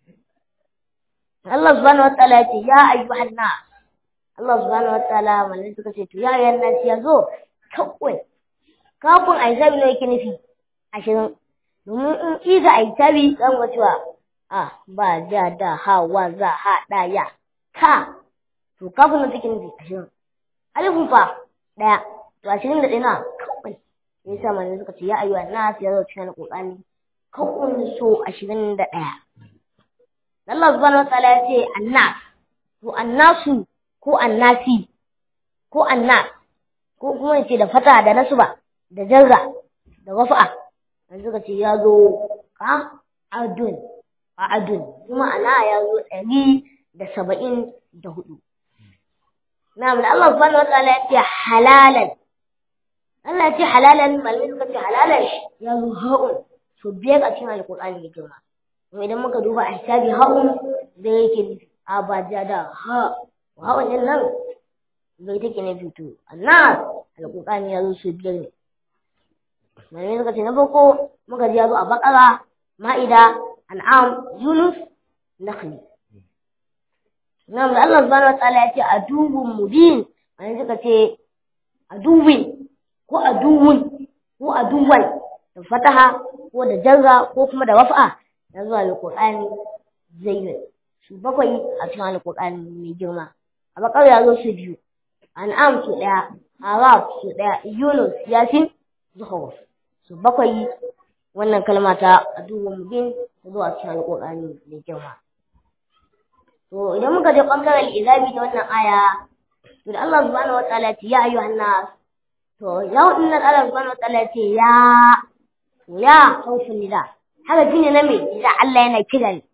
Allah subhanahu wa ta'ala ya ce ya ayyuhan nas Allah subhanahu wa ta'ala malai suka ce to ya ayyuhan nas ya zo kawai kafin a hisabi ne yake nufi ashirin domin in iga a hisabi zan ga cewa a ba ja da ha wa za ha da ya ka to kafin nan take nufi ashirin alifun fa daya to ashirin da ɗaya na kawai sai sa manzo suka ce ya ayyuhan nas ya zo cikin alqur'ani kawun so ashirin da ɗaya. Allah subhanahu wataala ya ce annas, to annasu ko annasi ko annas ko kuma yace da fata da nasba da jarra da wafa an suka ce ya zo ka adun adun kuma ana ya zo ɗari da saba'in da hudu. Na'am, Allah subhanahu wataala ya ce halalan, Allah ya ce halalan, malamai suka ce halalan ya zo ha'un so biyar a cikin alƙur'ani da girma. Kuma idan muka duba a hisabi ha'un da yake nufi abajada ha ha'un din nan zai take nufi to annas alƙur'ani ya zo so biyar ne. Malamai suka ce na farko muka ji ya zo a Baqara, Ma'ida, An'am, Yunus, Nahl. Na'am, da Allah subhanahu wataala ya ce aduwwun mubin, malamai suka ce aduwwin ko aduwwun ko aduwwan da fataha ko da jarra ko kuma da wafa na zuwa alƙur'ani zayyun su bakwai a cikin alƙur'ani mai girma. A Baqara ya zo su biyu, An'am su ɗaya, Araf su ɗaya, Yunus, Yasin, Zuhruf su bakwai. Wannan kalma ta aduwwun mubin ta zuwa cikin alƙur'ani mai girma. To idan muka je ɓangaren izabi da wannan aya, to da Allah subhanahu wataala ya ce ya ayyuhan nas, to ya wannan Allah subhanahu wataala ya ce ya ya haufin nida, haka shine na me idan Allah yana kira ni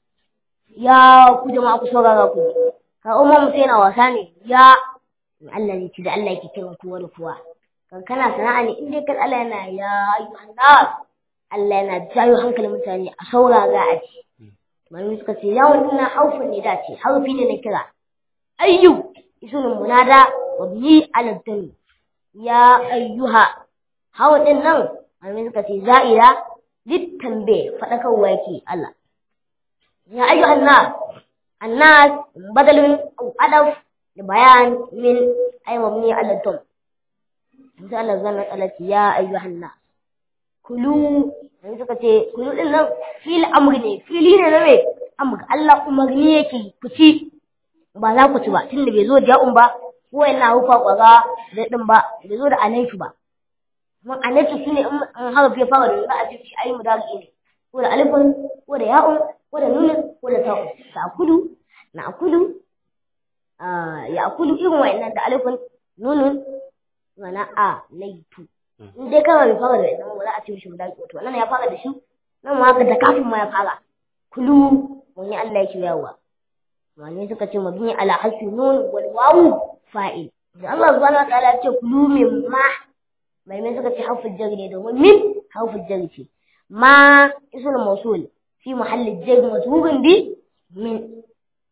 ya ku jama'a ku saurara ku ka umma mutum yana wasa ne ya Allah ne ci da Allah yake kiran kowa da kowa kan kana sana'a ne in dai kan Allah yana ya ayyuhan nas, Allah yana jayo hankalin mutane a saurara a ci. Malami suka ce yawon ina haufin nida ce harfi ne na kira. Ayyu ismin munada wa bihi ala dani ya ayyuha hawan din nan malami suka ce za'ira littambe fadakarwa yake Allah. Ya ayyuhan nas, annas badalun adaf da bayan min ay mabni ala dam. Sai Allah zan Allah ya ayyuhan nas kulu, sai suka ce kulu din nan fil amri ne, fili ne na me amri, Allah umarni yake ku ci ba za ku ci ba tunda bai zo da ya'un ba ko yana hufa kwaga da din ba bai zo da alaifi ba. Mun alaifi shine in harfi ya fara da za a ci shi ayi mudari ne ko da alifun ko da ya'un ko da nunun ko da ta'un. Ta'kulu, na'kulu, ah ya'kulu irin wa'annan da alifun nunun mana a laifu. In dai kawai bai fara da ita ba za a ce shi mudari to wannan ya fara da shi nan ma haka da kafin ma ya fara kulu wani Allah yake yawa. Wani suka ce mabni ala hasbi nun wal wawu fa'il. Da Allah subhanahu wa ta'ala ya ce kulu min ma mai mai suka ce harfin jar ne domin min harfin jar ce. Ma ismul mawsul fi mahalli jar majrurun bi min.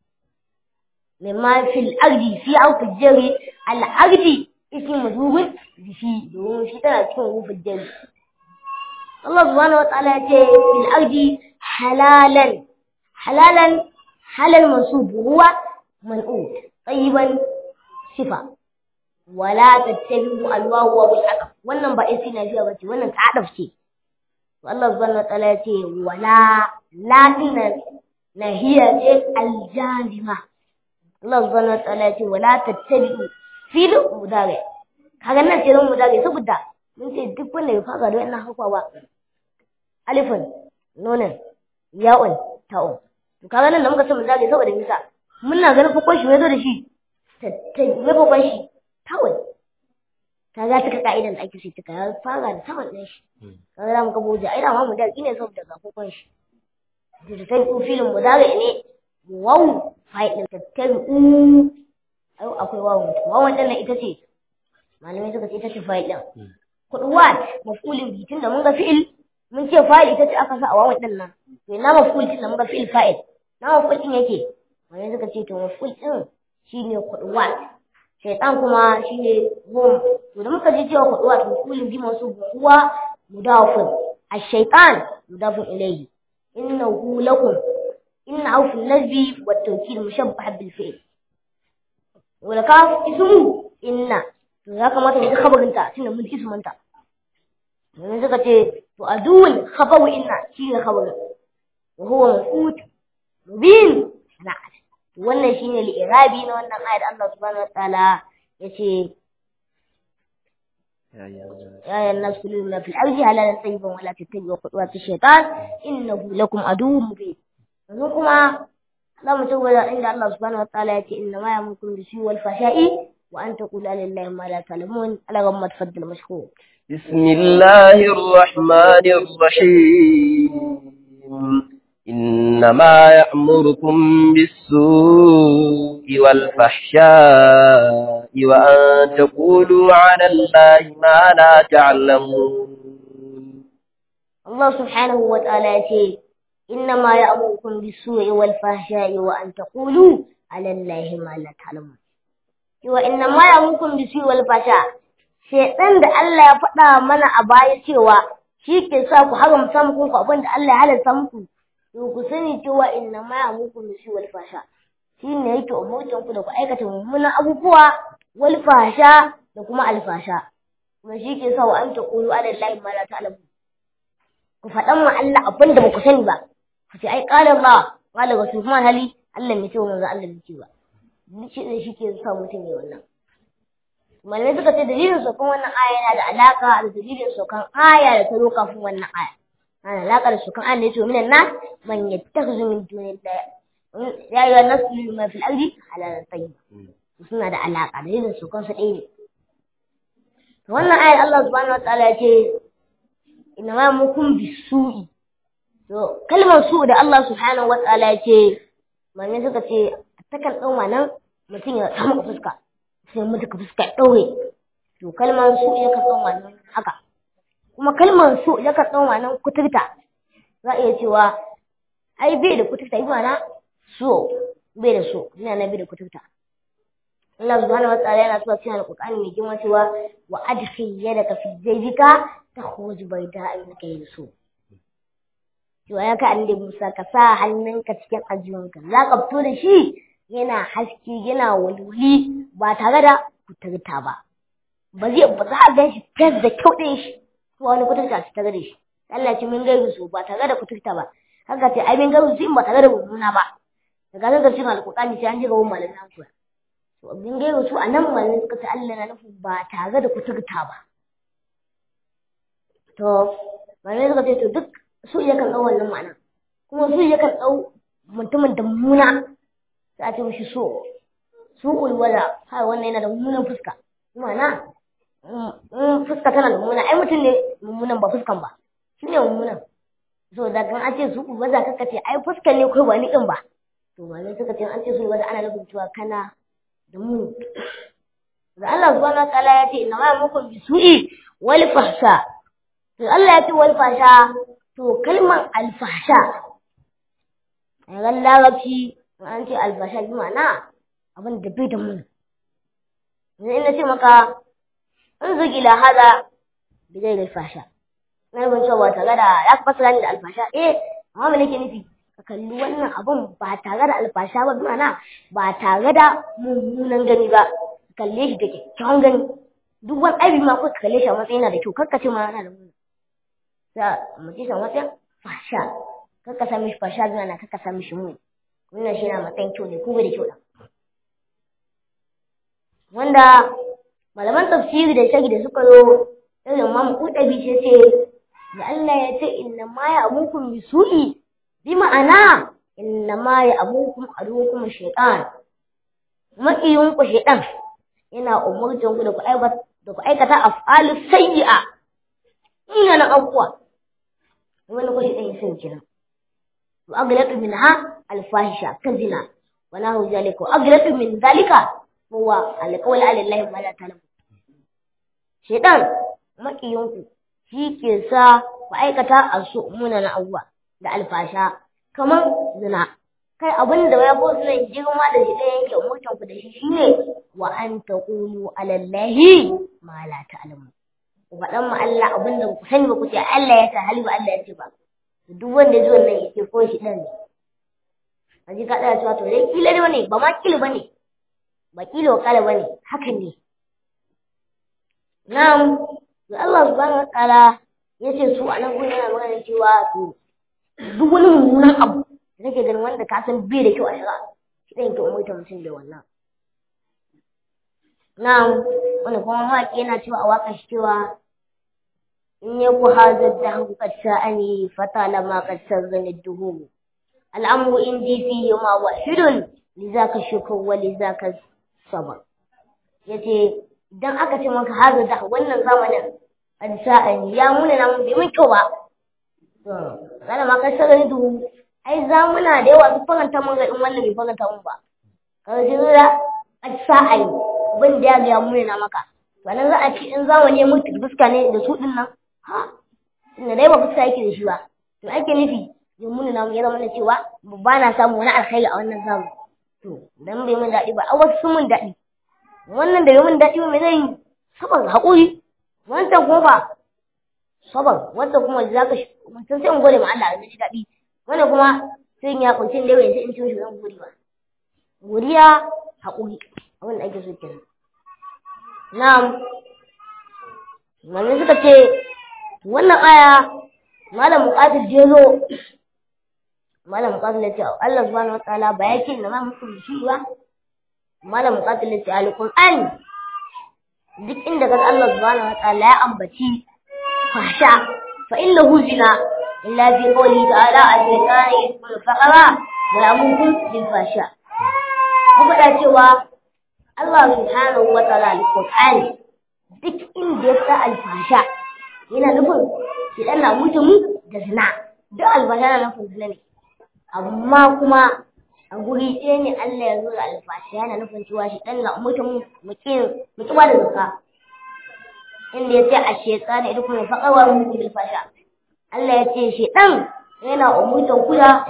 Mimma fil ardi fi harfin jar al ardi ismi majrurun bi fi domin shi tana cikin harfin jar. Allah subhanahu wa ta'ala ya ce fil ardi halalan halalan halal mansub huwa man'ut tayyiban sifa wala tattabi'u alwawu wa bil aqab. Wannan ba isi na jiya bace, wannan ta'adaf ce. Allah subhanahu wa ta'ala ya ce wala la inna nahiya ce aljazima. Allah subhanahu wa ta'ala ya ce wala tattabi'u fil mudari. Kaga nan ce ran mudari saboda mun ce duk wanda ya fara da wannan harfa ba alifun nonon ya'un ta'un. To kaga nan da muka ce mudari saboda misa muna ganin fakon shi yazo da shi tattabi fakon shi ta'un. Kaga ta ka'idan da ake sai ta fara da ta'un din shi. Kaga da muka boje ai da ma mudari ne saboda ga fakon shi. Da ta yi filin mudari ne wawu fa'il tattabi'u ai akwai wawu wawu din ita ce malamai suka ce ita ce fa'il din. Kuduwat maf'ulin bi tunda mun ga fi'il mun ce fa'il ita ce aka sa a wawan din nan. To ina maf'ul din mun ga fi'il fa'il. Na maf'ul din yake. Wani suka ce to maf'ul din shine kuduwat. Shaytan kuma shine hum. To da muka ji cewa kuduwat maf'ulin bi masu huwa mudafun. Ash-shaytan mudafun ilayhi. Innahu lakum inna awf an-nazbi wat-tawkid mushabbah bil fi'l. Wala ka ismu inna to ya kamata mu ji khabarinta tunda mun ismanta. Wani suka ce to adun khabaru inna shine khabarin wa huwa maf'ul mubin na'at. Wannan shine li'irabi na wannan ayat Allah subhanahu wa ta'ala yace يا أيها الناس كلوا مما في الأرض حلالا طيبا ولا تتبعوا خطوات الشيطان إنه لكم عدو مبين. وكما لما تقول عند الله سبحانه وتعالى إنما يأمركم بالسوء والفحشاء وأن تقولوا على الله ما لا تعلمون. على غمة تفضل مشكور. بسم الله الرحمن الرحيم. إنما يأمركم بالسوء والفحشاء وأن تقولوا على الله ما لا تعلمون. الله سبحانه وتعالى يقول إنما يأمركم بالسوء والفحشاء وأن تقولوا على الله ما لا تعلمون. وإنما يأمركم بالسوء والفحشاء shaitan da Allah ya faɗa mana a baya cewa shi ke sa ku haramta muku abin da Allah ya halarta muku. To ku sani cewa inna ma ya'murukum bis wal fasha. Shi ne yake umurtan ku da ku aikata mummunan abubuwa wal fasha da kuma alfasha. Kuma shi ke sa wa anta qulu ala allahi ma la ta'lamu. Ku faɗan ma Allah abin da ba ku sani ba. Ku ce ai qala Allah qala rasul kuma hali Allah mai ce manzo Allah bai ce ba. Shi ne shi ke sa mutum ya wannan. Malamai suka ce dalilin saukan wannan aya yana da alaka da dalilin saukan aya da ta zo kafin wannan aya. Ana alaka da saukan aya ne to minan nas man yattakhidhu min dunillahi ya ayyuhan nas kulu ma fil ardi halalan tayyiba. Suna da alaka dalilin saukan su ɗaya ne. To wannan aya Allah subhanahu wataala ya ce inna ma mukum bisu'i. To kalmar su da Allah subhanahu wataala ya ce malamai suka ce takan ɗau nan mutum ya samu fuska. Sai mutu ka fuska ɗaure. To kalmar su ya ka tsawon wannan haka. Kuma kalmar su ya ka tsawon wannan kuturta. Za a iya cewa ai bai da kuturta yi mana so bai da so ina na bai da kuturta. Allah subhanahu wataala yana cewa cikin alƙur'ani mai girma cewa wa adkhil yadaka fi jaybika takhruj bayda'a min ghayri su. Cewa ya ka annabi Musa ka sa hannunka cikin aljihunka za ka fito da shi yana haske yana walwali ba tare da kuturta ba. Ba zai ba za a gan shi tas da kyau ɗin shi ko wani kuturta ta tare da shi. Allah ce min gairu su ba tare da kuturta ba. Haka ce ai min gairu su in ba tare da mummuna ba. Daga nan karshen alƙur'ani sai an ji gaban malamin nan kuwa. To min gairu su a nan malamin suka ce Allah na nufin ba tare da kuturta ba. To malamin suka ce to duk su yakan ɗau wannan ma'ana. Kuma su yakan ɗau mutumin da mummuna. Sai a ce mishi so su ulwala har wannan yana da mummunan fuska ma'ana fuska tana da mummuna ai mutum ne mummunan ba fuskan ba shi ne mummunan so da kan an ce su ulwala kaka ce ai fuskan ne kai ba ni din ba to malai suka ce an ce su ulwala ana nufin cewa kana da mu da Allah subhanahu wa ta'ala ya ce inna ma yamukum bisu'i wal fahsha to Allah ya ce wal fahsha to kalmar al fahsha a ran larabci an ce albasha bi ma'ana abin da bai da mun yanzu ina ce maka in zugi la hada bi zai alfasha na ban cewa ba tare da ya fasara ni da alfasha eh amma me nake nufi ka kalli wannan abun ba tare da alfasha ba bi ma'ana ba tare da mummunan gani ba ka kalle shi da kyakkyawan gani duk wani aibi ma ko ka kalle shi a matsayin yana da kyau kakka ce ma yana da mun sa mu ce san wata fasha kakka sa mishi fasha bi ma'ana kakka sa mishi mun wannan shi na matsayin kyau ne ko bai da kyau da wanda malaman tafsiri da shagi da suka zo irin Imam Qurtubi ce ce da Allah ya ce inna ma ya'mukum bisu'i bi ma'ana inna ma ya'mukum adukum shaytan makiyun ku shaytan yana umurtan ku da ku aikata da ku aikata af'alu sayyi'a ina na akwa wani ku shaytan yasin kenan wa aglatu minha al-fahisha kazina wa nahu zalika wa aglatu min zalika huwa alqawl ala allahi ma la ta'lamu shedan makiyinku shi ke sa ku aikata asu munana awwa da alfasha kamar zina kai abin da ya bosu ne girma da shi ɗaya yake umurtan ku da shi shine wa an taqulu ala allahi ma la ta'lamu ku faɗan ma Allah abin da ku sani ba ku ce Allah ya sa hali ba Allah ya ce ba duk wanda ya zo nan yake ko shi dan ne aji ka da cewa to dai kila ne bane ba ma kila bane ba kilo kala bane hakan ne na'am Allah subhanahu wa ta'ala yace su anan gurin yana magana cewa to duk wani mummunan abu da kake ganin wanda ka san bai da kyau a shara shi dan ke umurta mutum da wannan na'am wanda kuma mawaƙi yana cewa a waƙar shi cewa in ya ku hazar da hanku ƙasa an yi fata lama ƙasar zanen duhu al'amuru in ji fiye ma wahidun liza ka shukar wa liza ka saba ya ce idan aka ce maka hazar da wannan zamanin ƙasa an yi ya muna namun bai mun kyau ba zana ma ƙasar zanen duhu ai zamuna da yawa su faranta mun ga in wannan bai faranta mun ba kawai sai zura ƙasa an yi bin da ya ga muna na maka sannan za a ce in zamani ya mutu fuska ne da su ɗin nan ha inda dai ba fuska yake da shi ba to ake nufi yin muni na ya zama na cewa ba na samu wani alkhairi a wannan zamu to dan bai mun daɗi ba a wasu sun mun daɗi wannan da bai mun daɗi ba me zai yi saban haƙuri wancan kuma ba saban wanda kuma za ka mutum sai in gode ma Allah da shi daɗi wanda kuma sai ya kunce da wai sai in ci shi zan gode ba godiya haƙuri abin da ake so kenan na'am malamai suka ce wannan aya malam muqatil jelo malam muqatil ya ce Allah subhanahu wataala ba ya ce na ma muku shi ba malam muqatil ya ce alqur'ani duk inda ga Allah subhanahu wataala ya ambaci fasha fa innahu zina illa fi qawli ta'ala al-shaytanu yaqulu faqara wa ya'muru bil fasha kuma da cewa Allah subhanahu wataala alqur'ani duk inda ya sa alfasha yana nufin shi dan na mutum da zina duk alfasha na nufin zina ne amma kuma a guri ɗaya ne Allah ya zo da alfasha yana nufin cewa shi dan na mutum mutum mutum da zakka inda ya ce a shekara idan kuma faƙawa mu da alfasha Allah ya ce shi dan yana umurtan ku da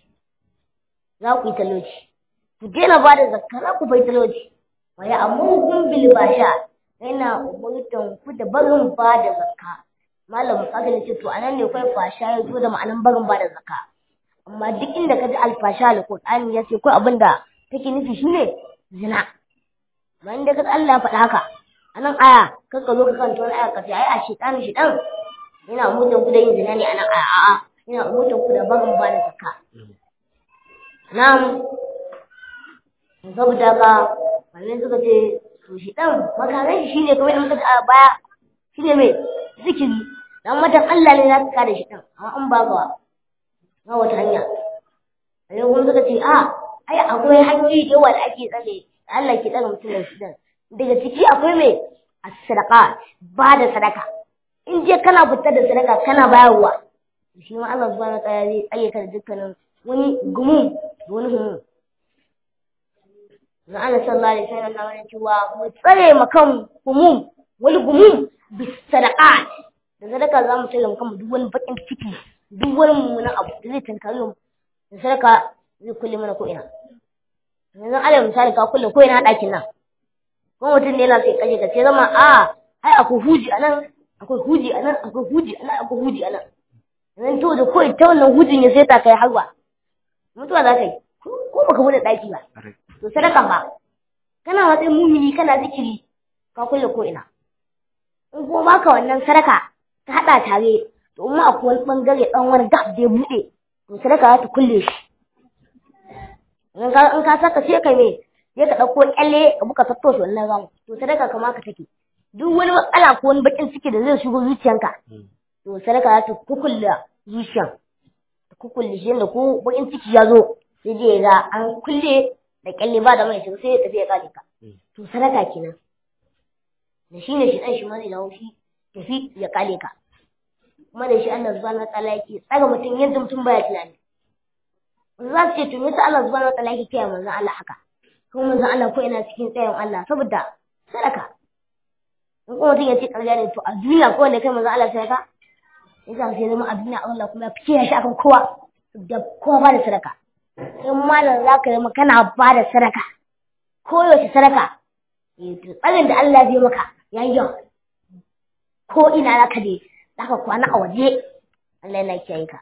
za ku yi talauci ku daina ba da zakka za ku bai talauci wa ya amukum bil fasha yana umurtan ku da barin ba da zakka malamin kaga ce to anan ne kai fasha ya zo da ma'anan barin ba da zakka amma duk inda ka ji alfasha alqur'ani ya ce ko abinda take nufi shine zina bayan da kaga Allah ya faɗa haka anan aya kanka zo ka kanta wani aya ka ce ai a shaytanu shi dan yana umurtan ku da yin zina ne anan aya a'a yana umurtan ku da barin ba da zakka na'am saboda ka wannan suka ce to shi dan makarai shi shine kamar da muka a baya shine mai zikiri dan matan Allah ne za ka kare shi dan amma an ba ga ga wata hanya sai kuma suka ce a ai akwai hanyoyi da yawa da ake tsare Allah ke tsare mutum da shi dan daga ciki akwai mai as-sadaqa ba da sadaka in je kana fitar da sadaka kana bayarwa shi ma Allah subhanahu wa ta'ala zai ayyuka da dukkanin wani gumu wani humu na Allah sallallahu alaihi wasallam na wani cewa mu tsare makan humum wani gumum bis sadaqat da sadaka za mu tsare makan duk wani bakin ciki duk wani mummunan abu da zai tankare mu da sadaka zai kulle mana ko ina yanzu Allah misali ka kulle ko ina dakin nan ko mutum ne yana sai kaje ka ce zama a ai akwai huji anan akwai huji anan akwai huji anan akwai huji anan nan to da koi ta wannan hujin ya sai ta kai harwa mutuwa za ka yi ko baka bude daki ba to sadaka ba kana matsayin mumini kana zikiri ka kulle ko ina in kuma baka wannan sadaka ka hada tare to amma akwai wani bangare dan wani gap da ya bude to sadaka za ta kulle shi in ka in ka saka sai kai me sai ka dauko kyalle ka buka satto shi wannan zamu to sadaka kama ka take duk wani matsala ko wani bakin ciki da zai shigo zuciyanka to sadaka za ta kukulle zuciyan ta kukulle shi da ko bakin ciki ya zo sai je ga an kulle da kyalle ba da mai shi sai ya tafi ya kale ka to sadaka kenan da shine shi dan shi ma zai dawo shi tafi ya kale ka kuma da shi Allah subhanahu wataala yake tsaga mutum yadda mutum baya tunani za su ce to me Allah subhanahu wataala yake kiyaye manzon Allah haka kuma manzon Allah ko ina cikin tsayin Allah saboda sadaka in kuma mutum ya ce ƙarya ne to a duniya ko wanda kai manzon Allah sai ka yasa sai zama a duniya Allah kuma ya fice shi akan kowa da kowa ba da sadaka in malam za ka zama kana ba da sadaka koyaushe sadaka tsarin da Allah zai maka ya yi yawa ko ina za ka je za ka kwana a waje Allah yana kiyaye ka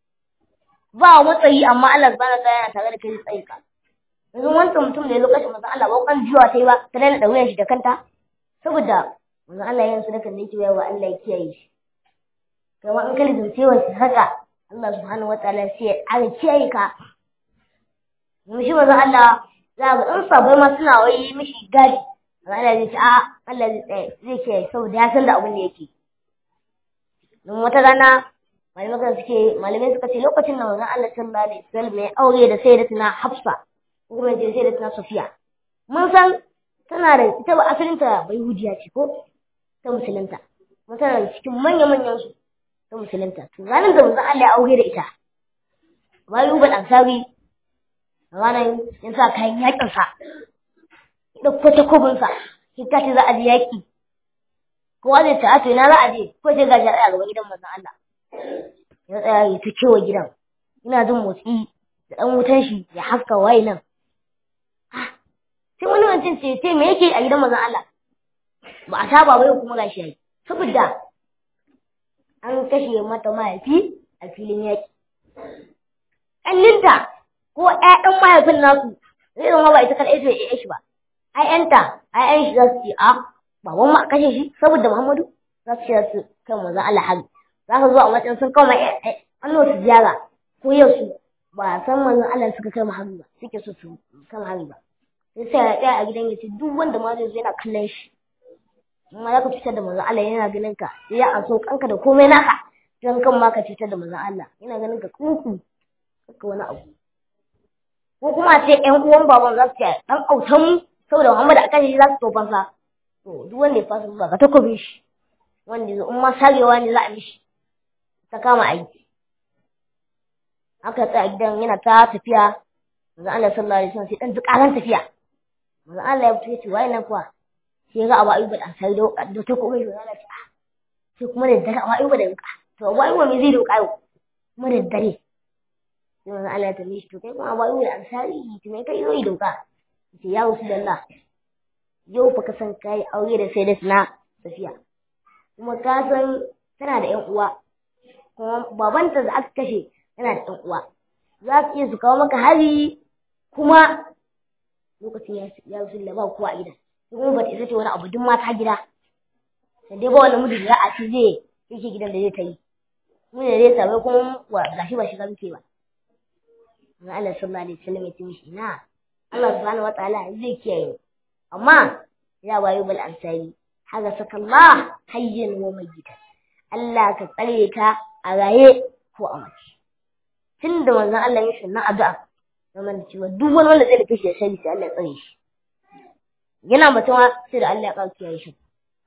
ba matsayi amma Allah subhanahu wataala yana tare da kai tsayi ka yanzu wancan mutum ne lokacin manzon Allah ba kan jiwa ta yi ba ta daina da wuyan shi da kanta saboda manzon Allah yana sadaka ne yake yawa Allah ya kiyaye shi kamar in ka lizumce wa sadaka Allah subhanahu wataala sai ya kiyaye ka shi manzo Allah za ga in sabai ma suna wai mishi gadi Allah zai ce a Allah zai tsaye zai ke saboda ya san da abin da yake don wata rana malamai suke malamai suka ce lokacin da manzon Allah sallallahu alaihi wasallam ya aure da sayyidatuna Hafsa kuma ce sayyidatuna Safiya mun san tana da ita ba asalinta bai hujiya ce ko ta musulunta mun tana cikin manyan manyan su ta musulunta to ranar da manzon Allah ya aure da ita bayu bal ansari ranar yin sa kayan yakin sa da kwata kubun sa kika ce za a je yaki kowa zai ta to ina za a je ko je ga jari'a gaban gidan manzon Allah ya tsaya ya ta kewa gidan ina jin motsi da ɗan wutan shi ya haska waye nan sai wani wancan ce ce me yake a gidan manzon Allah ba a saba bai kuma gashi yayi saboda an kashe mata mahaifi a filin yaki ƙanninta ko ƴaƴan mahaifin nasu zai zama ba ita kaɗai ce ya shi ba ƴaƴanta ƴaƴan shi za su ce a baban ma a kashe shi saboda Muhammadu za su ce su kan manzon Allah hari za ka zo a matsayin sun kawo an su ziyara ko yau su ba san manzon Allah suka kai hari ba suke so su kai hari ba sai sai ya tsaya a gidan ya ce duk wanda ma zai zo yana kallon shi amma za ka cutar da manzon Allah yana ganin ka sai ya aso kanka da komai naka don kan ma ka cutar da manzon Allah yana ganin ka kuku kaka wani abu ko kuma a ce ƴan uwan baban za su ce ɗan autan mu saboda Muhammad a kashe shi za su tofan sa to duk wanda ya fasa zuwa ga takobin shi wanda zo in ma sarewa ne za a mishi ta kama aiki aka tsaya gidan yana ta tafiya manzon Allah sallallahu alaihi wasallam sai dan dukaran tafiya manzon Allah ya fito ya ce wai nan kuwa sai ga Abu Ayyub al-Ansari da da takobin shi Allah ce sai kuma da dare Abu Ayyub da duka to Abu Ayyub me zai doka yau kuma da dare sai manzon Allah ya tambaye shi to kai kuma Abu Ayyub al-Ansari to me kai zai doka sai ya Rasulullah yau fa ka san kai aure da sayyidatina Safiya kuma ka san tana da ƴan uwa kuma babanta da aka kashe yana da ƴan uwa za su iya su kawo maka hari kuma lokacin ya ya Rasulullah ba kowa a gidan kuma ba ta isa ce wani abu duk mata gida sai dai ba wani mutum da a ci zai yake gidan da zai ta yi mu ne zai samu kuma wa gashi ba shiga muke ba Allah sallallahu alaihi wasallam ya ce mishi ina Allah subhanahu wataala zai kiyaye amma ya bayu bal ansari haga sakallah hayyan wa mayyitan Allah ka tsare ka a raye ko a mace tunda manzon Allah ya sunna addu'a zaman cewa duk wani wanda zai kashe shi sai Allah ya tsare shi yana mutuwa sai da Allah ya kawo kiyaye shi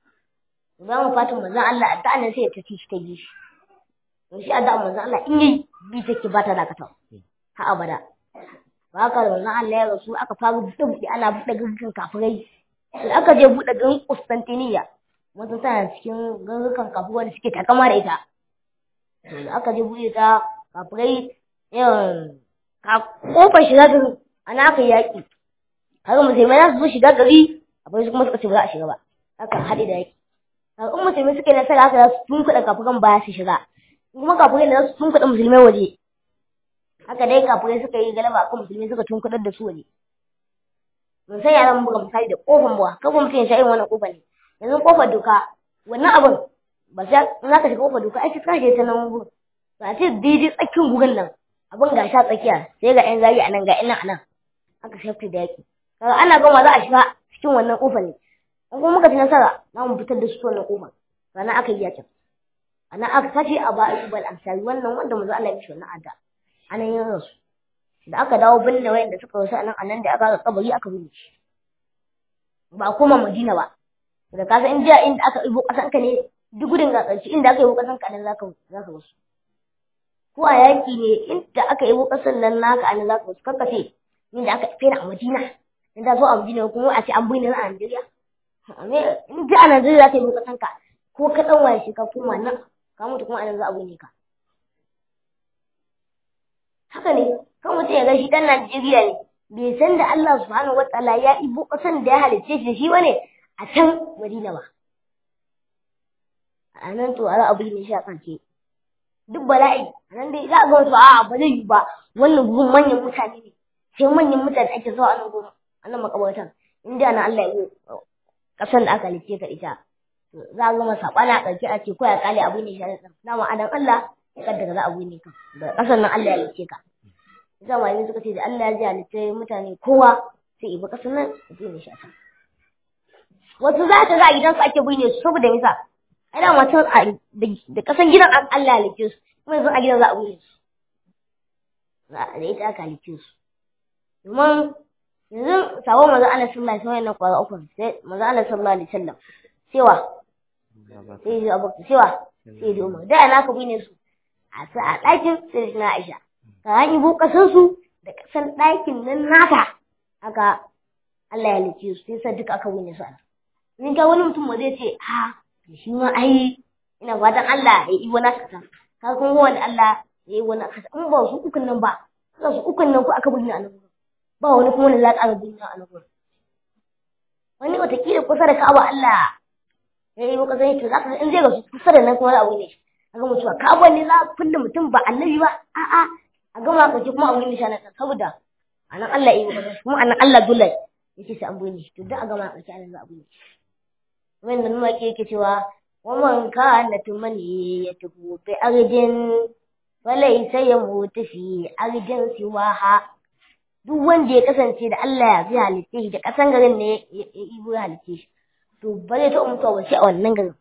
ba mu fatan manzon Allah addu'a nan sai ya tafi shi ta ji shi in shi addu'a manzon Allah in yi bi take ba ta dakata ha abada ba haka da manzon Allah ya rasu aka fara buɗe ana buɗe gaggan kafirai sai aka je buɗe garin Constantinople wasu tana cikin gaggan kafirai da suke takama da ita to da aka je buɗe ta kafirai yawan ka kofar shiga garin ana aka yaƙi kaga musulmai za su zo shiga gari akwai su kuma suka ce ba za a shiga ba haka haɗe da yaƙi kaga in musulmai suka yi nasara haka za su tunkuɗa kafiran baya su shiga kuma kafirai da za su tunkuɗa musulmai waje haka dai kafirai suka yi galaba kan musulmai suka tunkuɗar da su waje mun san yaran buga misali da kofar buwa kafin mutum ya sha irin wannan kofar ne yanzu kofar doka wannan abin ba sai in aka shiga kofar doka ai ka je ta nan gurin ba ce daidai tsakin gugan nan abin ga sha tsakiya sai ga ƴan zagi a nan ga ƴan nan a nan aka shafi da yaki kaga ana gama za a shiga cikin wannan kofar ne in kuma muka ci nasara za mu fitar da su wannan kofar sannan aka yi yakin ana aka kashe a ba ibal ansari wannan wanda manzo Allah ya mishi wannan adda anan yin rasu da aka dawo binne wayanda suka rasu anan anan da aka ga kabari aka binne shi ba kuma Madina ba da kasa in jiya inda aka ibo kasan ka ne duk gudun ga tsanci inda aka ibo kasan ka nan zaka zaka wasu ko a yaki ne inda aka ibo kasan nan naka anan zaka wasu kanka ce inda aka fera a Madina inda so a Madina kuma a ce an binne a Najeriya amma in ji a Najeriya zaka ibo kasan ka ko ka dan waye shi ka kuma nan ka mutu kuma anan za a binne ka haka ne kan mutum ya ga shi dan Najeriya ne bai san da Allah subhanahu wataala ya ibo kasan da ya halicce shi shi bane a can Madina ba a nan to ala abu ne shi a kance duk bala'i a nan dai za a ga wasu a ba zai yi ba wannan gurin manyan mutane ne sai manyan mutane ake zuwa a nan gurin a nan makabartan inda na Allah ya yi kasan da aka halicce ka ita za a gama saɓana a ƙarshe a ce ko ya kale abu ne shi a nan dama adan Allah ya kaddara za a abu ne ka da kasan nan Allah ya halicce ka zamani suka ce da Allah ya ji halittar mutane kowa sai ibi kasan nan ya ne shi a wasu za ka ga a gidansu ake binne su saboda misa ai da matan da kasan gidan an Allah halice su kuma yanzu a gidan za a binne su za a da ita aka halice su domin yanzu sabon manzo Allah sallallahu alaihi wasallam na kwara uku sai manzo Allah sallallahu alaihi wasallam cewa sai ya abu cewa sai da umar da ana ka binne su a sa a ɗakin sai na Aisha ka an ibo kasan su da kasan ɗakin nan naka aka Allah ya halice su sai sa duka aka binne su a in ga wani mutum ba zai ce a shi ma ai ina fatan Allah ya yi wani kasa ka kuma wani Allah ya yi wani kasa in ba su ukun nan ba su ukun nan ko aka binne a nan ba wani kuma wani za ka binne a nan wani watakila kusa da Ka'aba Allah ya yi maka zai to za ka in zai ga su kusa da nan kuma abu ne a ga mutuwa Ka'aba ne za a kulle mutum ba annabi ba a'a a gama ka ce kuma abu ne shi nan saboda anan Allah ya yi maka kuma anan Allah dole yake sai an binne to da a gama ka ce anan za a binne wannan nuna ke yake cewa waman kana tumani ya tubu bi arjin falaysa yamutu fi arjin siwaha duk wanda ya kasance da Allah ya fi halitta shi da kasan garin ne ya yi ya halitta shi to ba zai ta mutuwa ba sai a wannan garin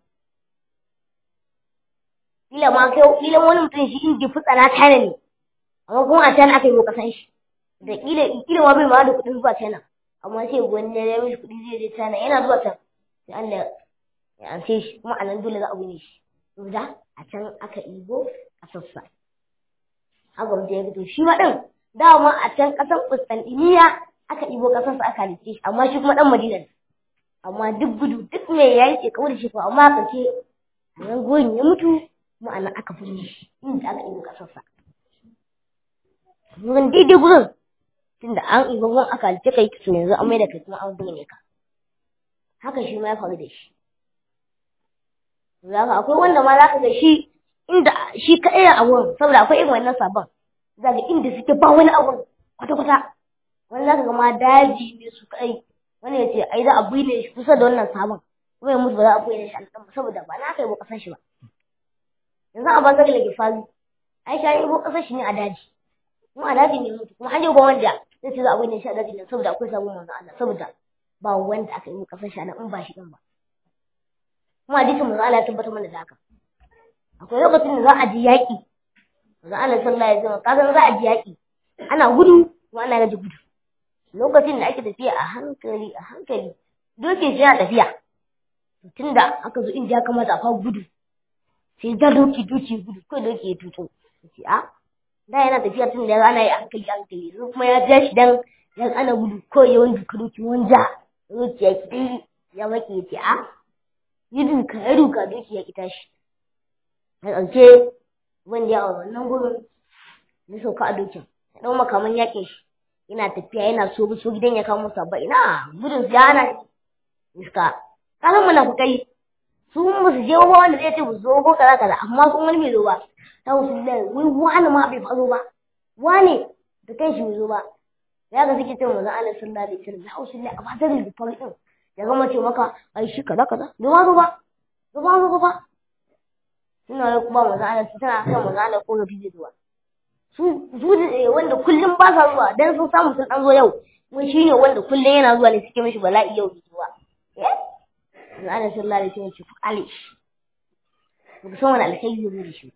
kila ma kai kila wani mutum shi inda fitsara tana ne amma kuma a tana aka yi kasan shi da kila kila ma bai ma da kudin zuwa tana amma sai gwanda ya mishi kudi zai je tana yana zuwa can sai Allah ya ance shi kuma a nan dole za a wuni shi to da a can aka ibo a sassa haka mutum ya fito shi ma ɗin dama a can ƙasar Constantiniya aka ibo ƙasarsa aka halice shi amma shi kuma ɗan Madina ne amma duk gudu duk mai yayi ke kawai da shi ko amma aka ce a nan goyin ya mutu kuma a nan aka binne shi inda aka ibo ƙasarsa wurin daidai gurin tunda an ibo gun aka halice kai to yanzu an mai da kai kuma an binne ka haka shi ma ya faru da shi zaka akwai wanda ma zaka ga shi inda shi kaɗai a wurin saboda akwai irin wannan sabon zaka inda suke ba wani abun kwata kwata wani zaka ga ma daji ne su kai wani ya ce ai za a binne shi kusa da wannan sabon kuma ya mutu ba za a binne shi a nan saboda ba na kai ba kasan shi ba yanzu a bangar da gifari ai shi ibo kasan shi ne a daji kuma a daji ne mutu kuma hanyar ba wanda zai ce za a binne shi a daji ne saboda akwai sabon manzo Allah saboda ba wanda aka yi kasan shi a nan in ba shi din ba kuma hadisin manzo Allah ya tabbatar mana da haka akwai lokacin da za a ji yaƙi manzo Allah sallallahu alaihi wasallam kaga za a ji yaƙi ana gudu kuma ana gaji gudu lokacin da ake tafiya a hankali a hankali doke shi ya tafiya tunda aka zo inda ya kamata a fa gudu sai da doki doki gudu kai doki ya tuto sai a da yana tafiya tun da ana yi hankali hankali zo kuma ya ja shi dan dan ana gudu ko ya wanda doki wanda doki ya ki ya make ya ce a yi duka ya duka doki ya ki tashi na ɗauke wanda ya aure wannan gurin ya sauka a dokin ya ɗau makaman yaƙin shi yana tafiya yana so so gidan ya kawo musu ba ina gudun su ya hana iska kasan munafukai su ba su je ba wanda zai ce ba zo ko kaza kaza amma sun wani bai zo ba ta wasu da wai wani ma bai fazo ba wani da kai shi bai zo ba ya ga suke cewa manzon Allah sallallahu alaihi wasallam ya wasu ne a fadar da fari din ya ga mace maka ai shi kaza kaza bai ma zo ba ba ba zo ba suna da kuma manzon Allah tana kan manzon Allah ko gafi zai zuwa su su wanda kullum ba sa zuwa dan sun samu sun dan zo yau mun shine wanda kullum yana zuwa ne suke mishi bala'i yau bi zuwa eh Allah sallallahu alaihi wasallam ce ku alish ku san wani alkhairi ne da shi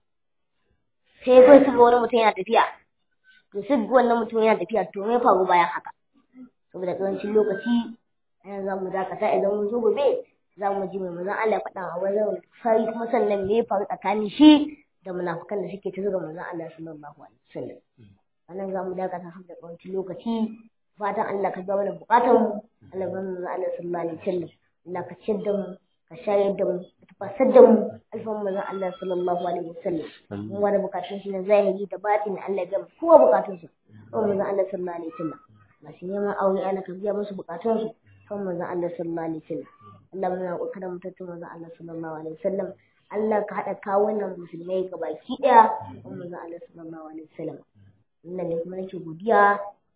sai kai su ga wani mutum yana tafiya to sai ga wannan mutum yana tafiya to me faru bayan haka saboda karancin lokaci yanzu za mu dakata idan mun zo gobe za mu ji mai manzon Allah faɗa a wajen sai kuma sannan me ya faru tsakanin shi da munafukan da suke ta zuga manzon Allah sallallahu alaihi wasallam anan za mu dakata saboda karancin lokaci fatan Allah ka ga mana bukatun mu Allah ba mu Allah sallallahu alaihi wasallam Allah ka ciyar da mu ka shayar da mu ka tafasar da mu alfan manzon Allah sallallahu alaihi wasallam mun wani bukatun shi na zahiri da batini Allah ya ga kowa bukatun su ko manzon Allah sallallahu alaihi wasallam masu neman aure ana ka biya musu bukatun su ko manzon Allah sallallahu alaihi wasallam Allah muna kokarin mutunta manzon Allah sallallahu alaihi wasallam Allah ka hada kawunan musulmai gabaki daya ko manzon Allah sallallahu alaihi wasallam wannan ne kuma nake godiya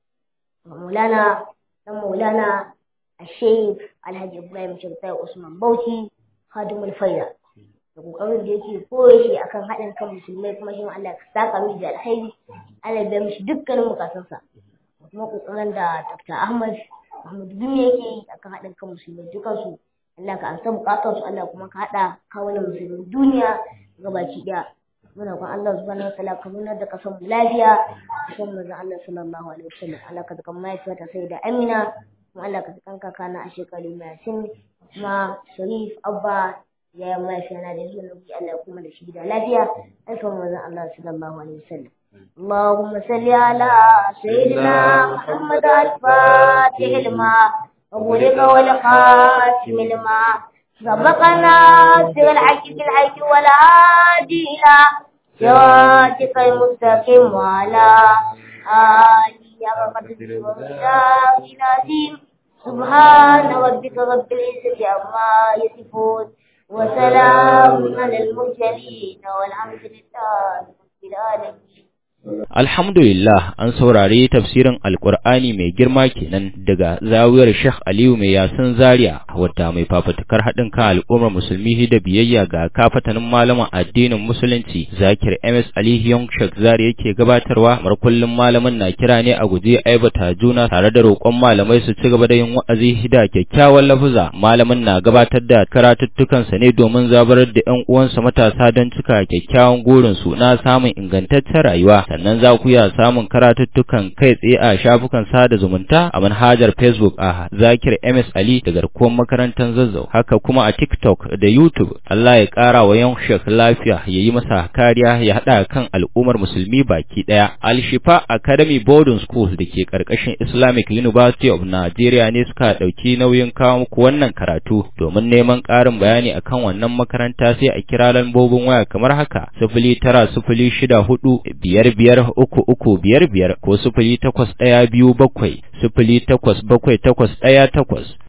Maulana dan Maulana Sheikh Alhaji Ibrahim Shirtai Usman Bauchi Khadimul Faida da kokarin da yake koyo shi akan haɗin kan musulmai kuma shi Allah ka saka mu da alheri Allah ya mishi dukkanin bukatunsa kuma kokarin da Dr. Ahmad Muhammad duk me yake yi akan haɗin kan musulmai dukan su Allah ka ansa bukatun su Allah kuma ka haɗa kawunan musulmin duniya gabaki ɗaya muna kun Allah subhanahu wataala ka nuna da kasan mu lafiya kasan manzon Allah sallallahu alaihi wasallam Allah ka kan mahaifiya ta sai da Amina kuma Allah ka kan kakana a shekaru mai sin kuma Sharif Abba ya mahaifiya na da zuwa Allah kuma da shi da lafiya ai fa manzon Allah sallallahu alaihi wasallam اللهم صل على سيدنا محمد الفاتح لما وغلق والخاتم لما سبقنا سر الحق بالحق والهادي إلى صراطك المستقيم وعلى آله وصحبه العظيم سبحان ربك رب العزة عما يصفون وسلام على المرسلين والحمد لله رب العالمين. Alhamdulillah an saurari tafsirin Alƙur'ani mai girma kenan daga zawiyar Sheikh Aliyu mai yasin Zaria wadda mai fafutukar haɗin kan al'ummar musulmi da biyayya ga kafatanin malaman addinin musulunci Zakir M S Ali Young Sheikh Zaria yake gabatarwa mar kullum malamin na kira ne a guje aibata juna tare da roƙon malamai su ci gaba da yin wa'azi da kyakkyawan lafuza. Malamin na gabatar da karatuttukansa ne domin zabarar da ƴan uwansa matasa don cika kyakkyawan gurin su na samun ingantaccen rayuwa. Sannan za ku iya samun karatuttukan kai tsaye a shafukan sada zumunta a manhajar Facebook a Zakir M S Ali da garkuwar makarantar Zazzau, haka kuma a TikTok da YouTube. Allah ya ƙara wa yan Sheikh lafiya ya yi masa kariya ya haɗa kan al'ummar musulmi baki ɗaya. Al-Shifa Academy Boarding School da ke ƙarƙashin Islamic University of Nigeria ne suka ɗauki nauyin kawo muku wannan karatu. Domin neman ƙarin bayani akan wannan makaranta sai a kira lambobin waya kamar haka sifili tara sifili shida hudu biyar biyar uku uku biyar biyar ko sifili takwas ɗaya biyu bakwai sifili takwas bakwai takwas ɗaya takwas.